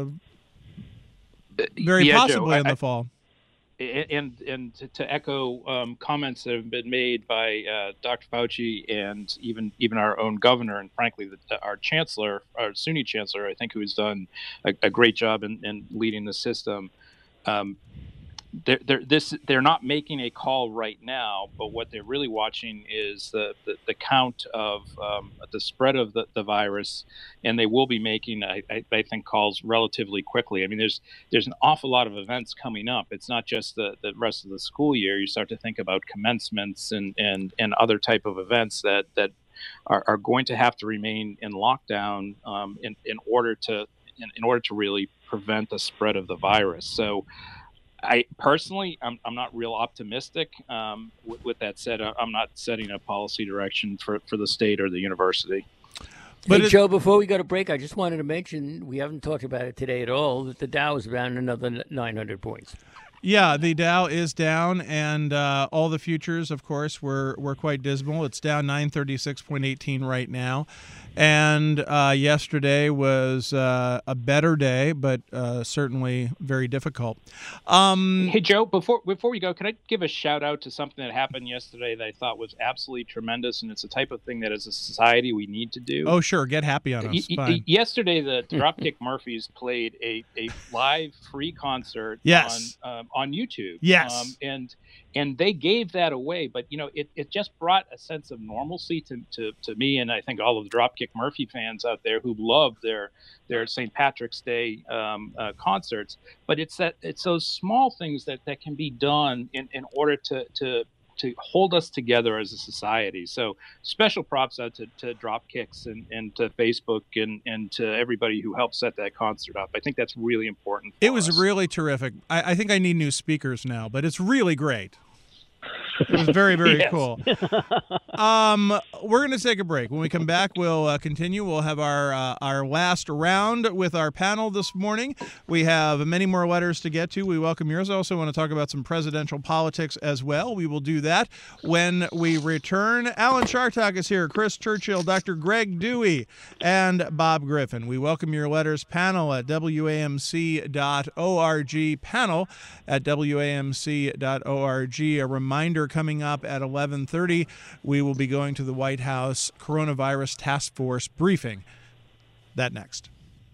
very possibly in the fall. And to echo comments that have been made by Dr. Fauci and even our own governor, and frankly our chancellor, our SUNY chancellor, I think, who has done a great job in leading the system. They're not making a call right now, but what they're really watching is the count of the spread of the virus, and they will be making, I think, calls relatively quickly. I mean, there's an awful lot of events coming up. It's not just the rest of the school year. You start to think about commencements and other type of events that are going to have to remain in lockdown in order to really prevent the spread of the virus. So, I personally, I'm not real optimistic. With that said, I'm not setting a policy direction for the state or the university. But hey, Joe, before we go to break, I just wanted to mention, we haven't talked about it today at all, that the Dow is down another 900 points. Yeah, the Dow is down, and all the futures, of course, were quite dismal. It's down 936.18 right now. And yesterday was a better day, but certainly very difficult. Hey, Joe, before we go, can I give a shout out to something that happened yesterday that I thought was absolutely tremendous, and it's the type of thing that as a society we need to do. Oh, sure. Get happy on us. Fine. Yesterday, the Dropkick Murphys played a live free concert on YouTube. Yes. And they gave that away, but it just brought a sense of normalcy to me, and I think all of the Dropkick Murphy fans out there who love their St. Patrick's Day concerts. But it's those small things that can be done in order to hold us together as a society. So special props out to Dropkicks and to Facebook and to everybody who helped set that concert up. I think that's really important. It was really terrific. I think I need new speakers now, but it's really great. It was very, very cool. We're going to take a break. When we come back, we'll continue. We'll have our last round with our panel this morning. We have many more letters to get to. We welcome yours. I also want to talk about some presidential politics as well. We will do that when we return. Alan Chartock is here, Chris Churchill, Dr. Greg Dewey, and Bob Griffin. We welcome your letters. Panel at WAMC.org. Panel at WAMC.org. A reminder, coming up at 11:30, we will be going to the White House Coronavirus Task Force briefing. That next.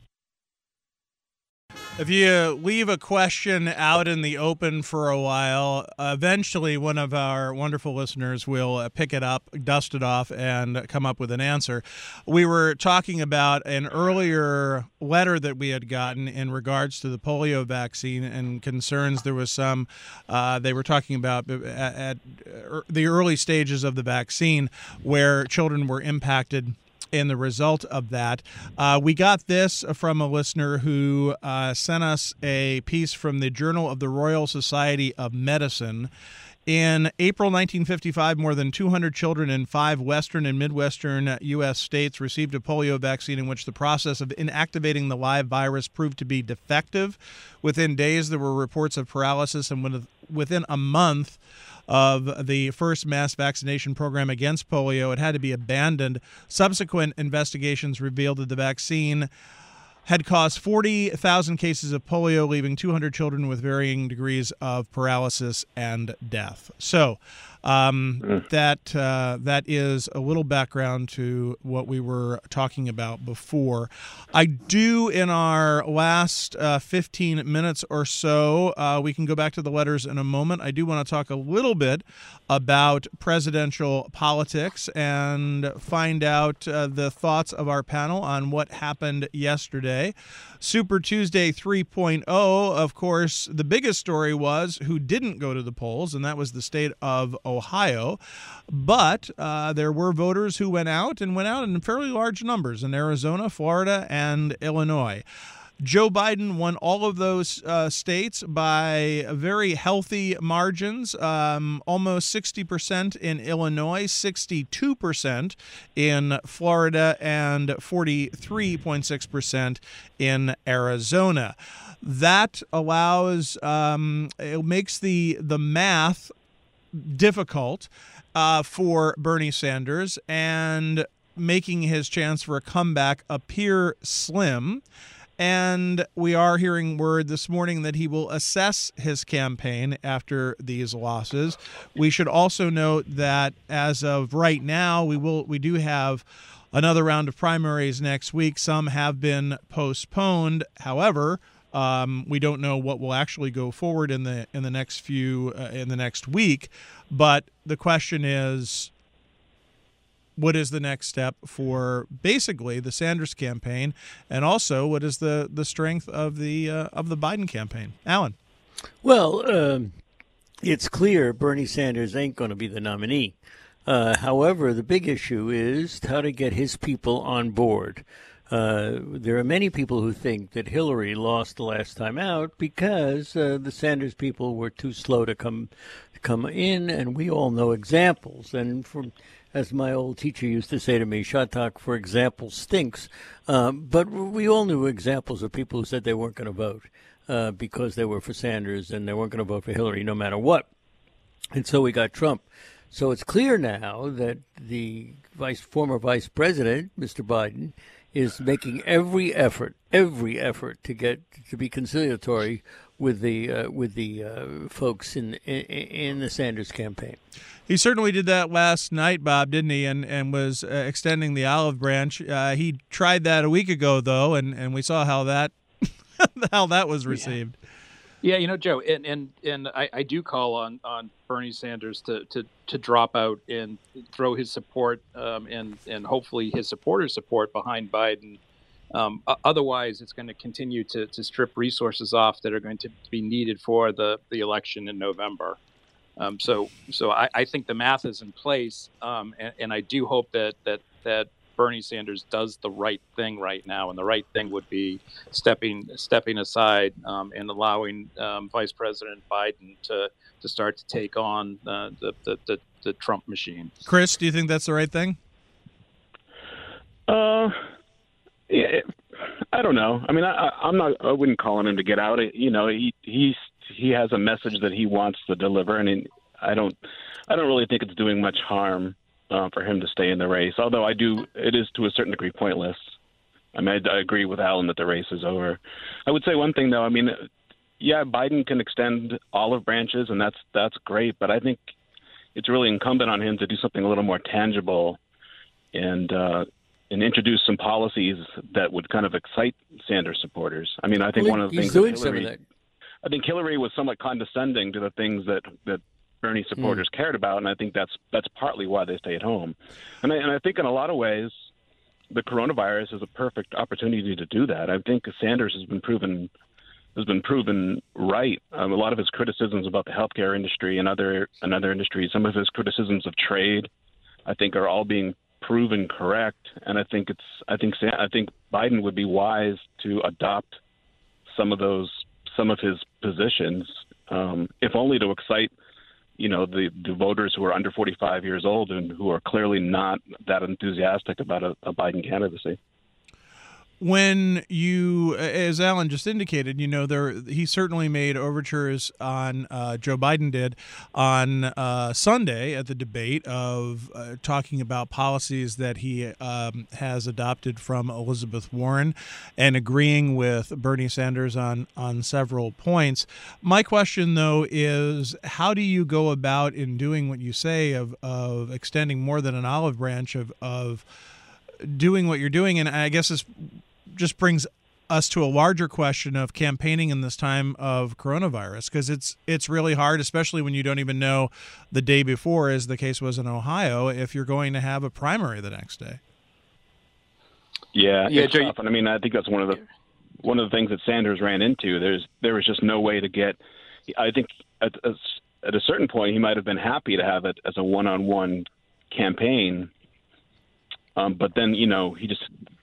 If you leave a question out in the open for a while, eventually one of our wonderful listeners will pick it up, dust it off, and come up with an answer. We were talking about an earlier letter that we had gotten in regards to the polio vaccine and concerns. There was some, they were talking about at the early stages of the vaccine where children were impacted in the result of that. We got this from a listener who sent us a piece from the Journal of the Royal Society of Medicine. In April 1955, more than 200 children in 5 western and midwestern U.S. states received a polio vaccine in which the process of inactivating the live virus proved to be defective. Within days, there were reports of paralysis, and within a month of the first mass vaccination program against polio, it had to be abandoned. Subsequent investigations revealed that the vaccine had caused 40,000 cases of polio, leaving 200 children with varying degrees of paralysis and death. So that is a little background to what we were talking about before. I do, in our last 15 minutes or so, we can go back to the letters in a moment. I do want to talk a little bit about presidential politics and find out the thoughts of our panel on what happened yesterday. Super Tuesday 3.0, of course, the biggest story was who didn't go to the polls, and that was the state of Ohio. But there were voters who went out in fairly large numbers in Arizona, Florida, and Illinois. Joe Biden won all of those states by very healthy margins, almost 60% in Illinois, 62% in Florida, and 43.6% in Arizona. That allows, it makes the math difficult for Bernie Sanders, and making his chance for a comeback appear slim. And we are hearing word this morning that he will assess his campaign after these losses. We should also note that as of right now, we do have another round of primaries next week. Some have been postponed. However, we don't know what will actually go forward in the next week. But the question is, what is the next step for basically the Sanders campaign, and also what is the strength of the Biden campaign? Alan. Well, it's clear Bernie Sanders ain't going to be the nominee. However, the big issue is how to get his people on board. There are many people who think that Hillary lost the last time out because the Sanders people were too slow to come in, and we all know examples. And as my old teacher used to say to me, Shatak, for example, stinks. But we all knew examples of people who said they weren't going to vote because they were for Sanders and they weren't going to vote for Hillary no matter what. And so we got Trump. So it's clear now that the former vice president, Mr. Biden, is making every effort to be conciliatory with the folks in the Sanders campaign. He certainly did that last night, Bob, didn't he? And was extending the olive branch. He tried that a week ago, though, and we saw how that was received. Yeah, Joe, and I do call on Bernie Sanders to drop out and throw his support and hopefully his supporters' support behind Biden. Otherwise, it's going to continue to strip resources off that are going to be needed for the election in November. So I think the math is in place, and I do hope that Bernie Sanders does the right thing right now, and the right thing would be stepping aside and allowing Vice President Biden to start to take on the Trump machine. Chris, do you think that's the right thing? Yeah, I don't know. I mean, I wouldn't call on him to get out. He has a message that he wants to deliver, and I don't really think it's doing much harm for him to stay in the race. Although it is to a certain degree pointless. I mean, I agree with Alan that the race is over. I would say one thing though. I mean, yeah, Biden can extend olive branches, and that's great. But I think it's really incumbent on him to do something a little more tangible, and introduce some policies that would kind of excite Sanders supporters. I mean, I think one of the things I think Hillary was somewhat condescending to the things that Bernie supporters cared about, and I think that's partly why they stay at home. And I think in a lot of ways, the coronavirus is a perfect opportunity to do that. I think Sanders has been proven right. A lot of his criticisms about the healthcare industry and other industries, some of his criticisms of trade, I think are all being proven correct. And I think Biden would be wise to adopt some of his positions, if only to excite, the voters who are under 45 years old and who are clearly not that enthusiastic about a Biden candidacy. When you, as Alan just indicated, he certainly made overtures on, Joe Biden did, on Sunday at the debate of talking about policies that he has adopted from Elizabeth Warren and agreeing with Bernie Sanders on several points. My question, though, is how do you go about in doing what you say of extending more than an olive branch, of doing what you're doing? And I guess this just brings us to a larger question of campaigning in this time of coronavirus, because it's really hard, especially when you don't even know the day before, as the case was in Ohio, if you're going to have a primary the next day. Yeah, it's tough. And I mean, I think that's one of the things that Sanders ran into. There was just no way to get. I think at a certain point he might have been happy to have it as a one-on-one campaign, but then he just.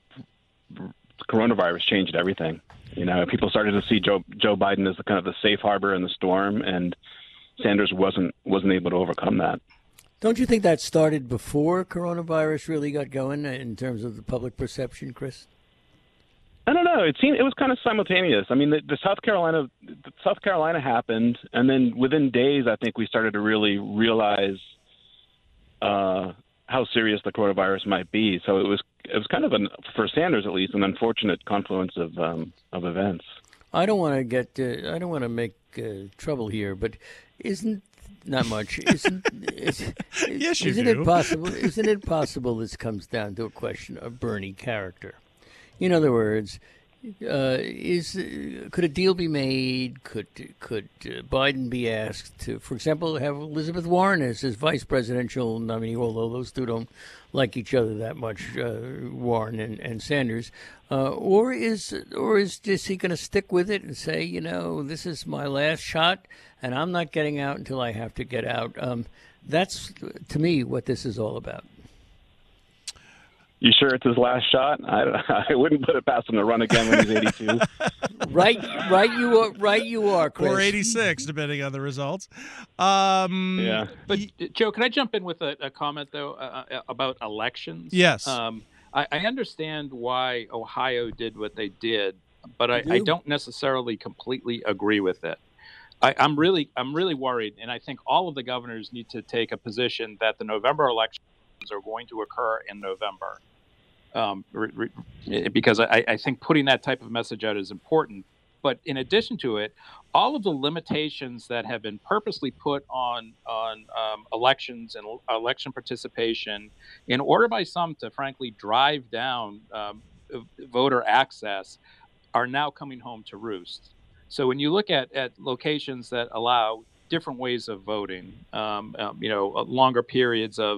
Coronavirus changed everything. People started to see Joe Biden as the kind of the safe harbor in the storm, and Sanders wasn't able to overcome that. Don't you think that started before coronavirus really got going in terms of the public perception, Chris? I don't know. It was kind of simultaneous. I mean, the South Carolina happened, and then within days, I think we started to really realize how serious the coronavirus might be. So it was kind of for Sanders at least, an unfortunate confluence of events. I don't want to make trouble here, but not much. Yes, you isn't do. it possible? Isn't it possible this comes down to a question of Bernie character? In other words, could a deal be made? Could Biden be asked to, for example, have Elizabeth Warren as his vice presidential nominee? Although those two don't like each other that much, Warren and Sanders, or is he going to stick with it and say, this is my last shot, and I'm not getting out until I have to get out? That's, to me, what this is all about. You sure it's his last shot? I wouldn't put it past him to run again when he's 82. Right, you are, Chris. Or 86, depending on the results. Yeah. But, Joe, can I jump in with a comment, though, about elections? Yes. I understand why Ohio did what they did, but I don't necessarily completely agree with it. I'm really worried, and I think all of the governors need to take a position that the November elections are going to occur in November. Because I think putting that type of message out is important. But in addition to it, all of the limitations that have been purposely put on elections and election participation, in order by some to frankly drive down voter access, are now coming home to roost. So when you look at locations that allow different ways of voting, longer periods of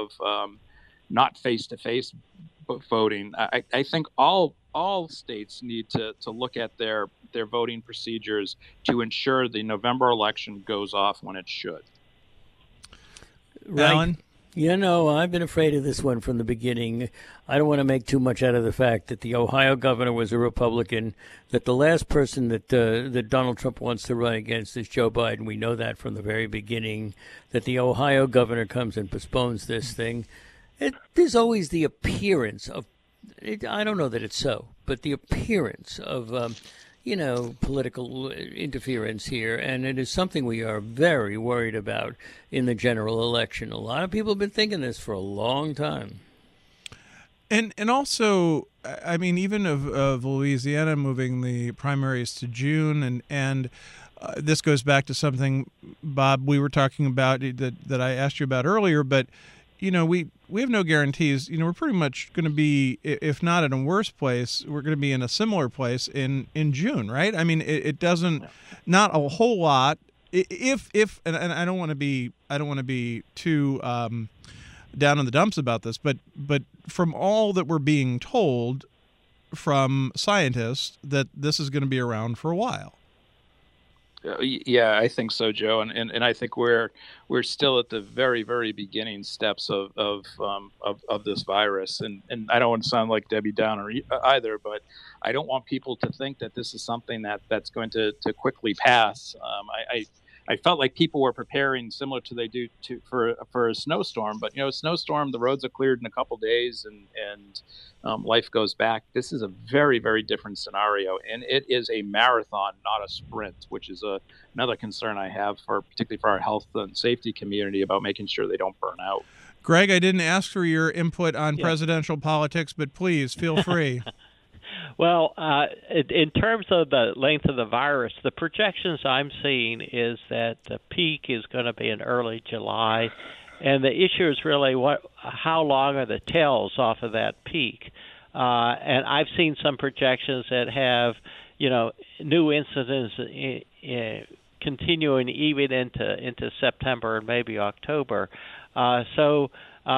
not face-to-face voting, I think all states need to look at their voting procedures to ensure the November election goes off when it should. Right. Alan? I've been afraid of this one from the beginning. I don't want to make too much out of the fact that the Ohio governor was a Republican, that the last person that Donald Trump wants to run against is Joe Biden. We know that from the very beginning, that the Ohio governor comes and postpones this thing. There's always the appearance of, I don't know that it's so, but the appearance of, political interference here. And it is something we are very worried about in the general election. A lot of people have been thinking this for a long time. And also, I mean, even of Louisiana moving the primaries to June, and this goes back to something, Bob, we were talking about that I asked you about earlier, but we have no guarantees. We're pretty much going to be, if not in a worse place, we're going to be in a similar place in June, right? I mean, it doesn't, not a whole lot. If and I don't want to be too down in the dumps about this, but from all that we're being told from scientists, that this is going to be around for a while. Yeah, I think so, Joe, and I think we're still at the very, very beginning steps of this virus, and I don't want to sound like Debbie Downer either, but I don't want people to think that this is something that's going to quickly pass. I felt like people were preparing similar to they do for a snowstorm, but a snowstorm, the roads are cleared in a couple days, and life goes back. This is a very, very different scenario, and it is a marathon, not a sprint, which is another concern I have particularly for our health and safety community about making sure they don't burn out. Greg, I didn't ask for your input on presidential politics, but please feel free. Well, in terms of the length of the virus, the projections I'm seeing is that the peak is going to be in early July, and the issue is really how long are the tails off of that peak? And I've seen some projections that have, new incidents continuing even into September and maybe October. So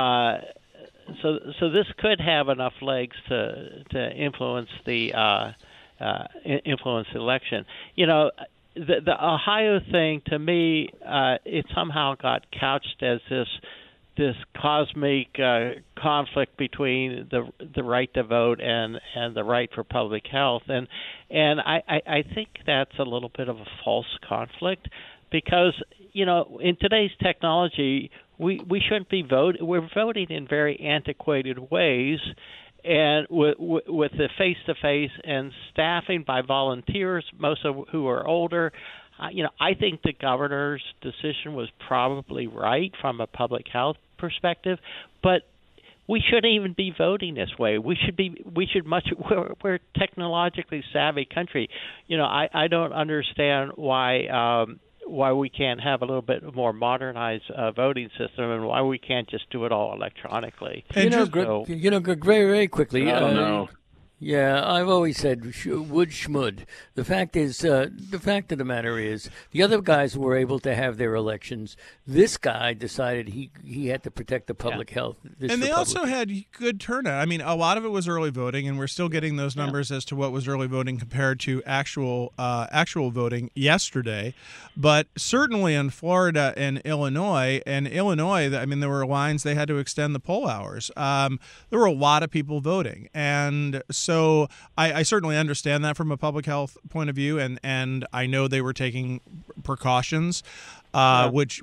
this could have enough legs to influence the election. The Ohio thing, to me, it somehow got couched as this cosmic conflict between the right to vote and the right for public health, and I think that's a little bit of a false conflict, because in today's technology, we shouldn't be voting. We're voting in very antiquated ways, and with the face-to-face and staffing by volunteers, most of who are older. I think the governor's decision was probably right from a public health perspective, but we shouldn't even be voting this way. We're a technologically savvy country. I don't understand why we can't have a little bit more modernized voting system, and why we can't just do it all electronically. Greg, very quickly. I don't know. Yeah, I've always said wood schmud. The fact of the matter is, the other guys were able to have their elections. This guy decided he had to protect the public health. And they also had good turnout. I mean, a lot of it was early voting, and we're still getting those numbers as to what was early voting compared to actual voting yesterday. But certainly in Florida and Illinois, I mean, there were lines. They had to extend the poll hours. There were a lot of people voting, and so I certainly understand that from a public health point of view, and I know they were taking precautions, which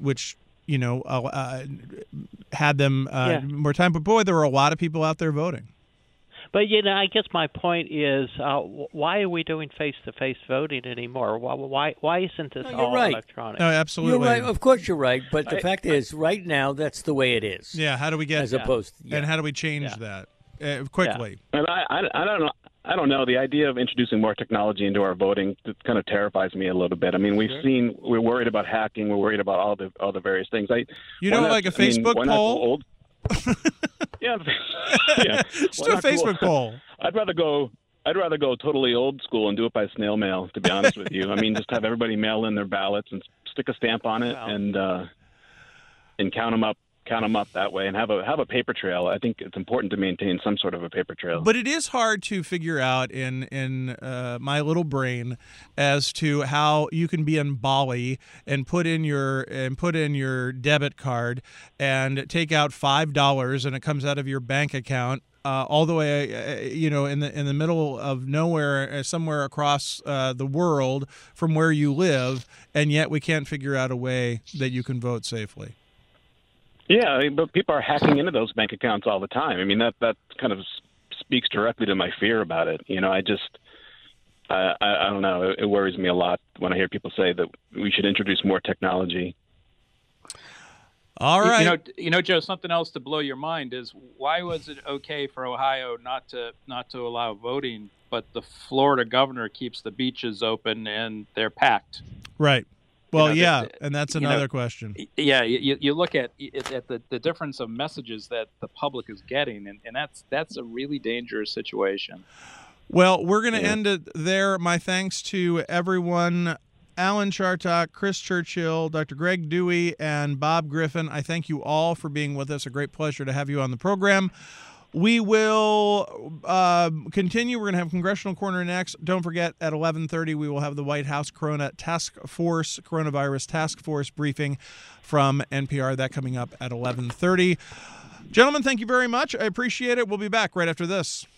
had them more time. But boy, there were a lot of people out there voting. But I guess my point is, why are we doing face-to-face voting anymore? Why isn't this all electronic? No, absolutely. You're right. Of course, you're right. But the fact is, right now, that's the way it is. Yeah. How do we get as opposed? And how do we change that? Quickly. Yeah. And I don't know. I don't know. The idea of introducing more technology into our voting kind of terrifies me a little bit. I mean, we're worried about hacking. We're worried about all the various things. Like a Facebook poll? Yeah. Just do a Facebook poll. I'd rather go totally old school and do it by snail mail, to be honest with you. I mean, just have everybody mail in their ballots and stick a stamp on it and count them up that way, and have a paper trail. I think it's important to maintain some sort of a paper trail. But it is hard to figure out in my little brain as to how you can be in Bali and put in your debit card and take out $5 and it comes out of your bank account. All the way, in the middle of nowhere, somewhere across the world from where you live, and yet we can't figure out a way that you can vote safely. Yeah, but people are hacking into those bank accounts all the time. I mean, that kind of speaks directly to my fear about it. I don't know. It worries me a lot when I hear people say that we should introduce more technology. All right. Joe, something else to blow your mind is, why was it okay for Ohio not to allow voting, but the Florida governor keeps the beaches open and they're packed? Right. Well, and that's another question. Yeah, you look at the difference of messages that the public is getting, and that's a really dangerous situation. Well, we're going to end it there. My thanks to everyone. Alan Chartock, Chris Churchill, Dr. Greg Dewey, and Bob Griffin. I thank you all for being with us. A great pleasure to have you on the program. We will continue. We're going to have Congressional Corner next. Don't forget, at 11:30, we will have the White House Coronavirus Task Force briefing from NPR. That coming up at 11:30. Gentlemen, thank you very much. I appreciate it. We'll be back right after this.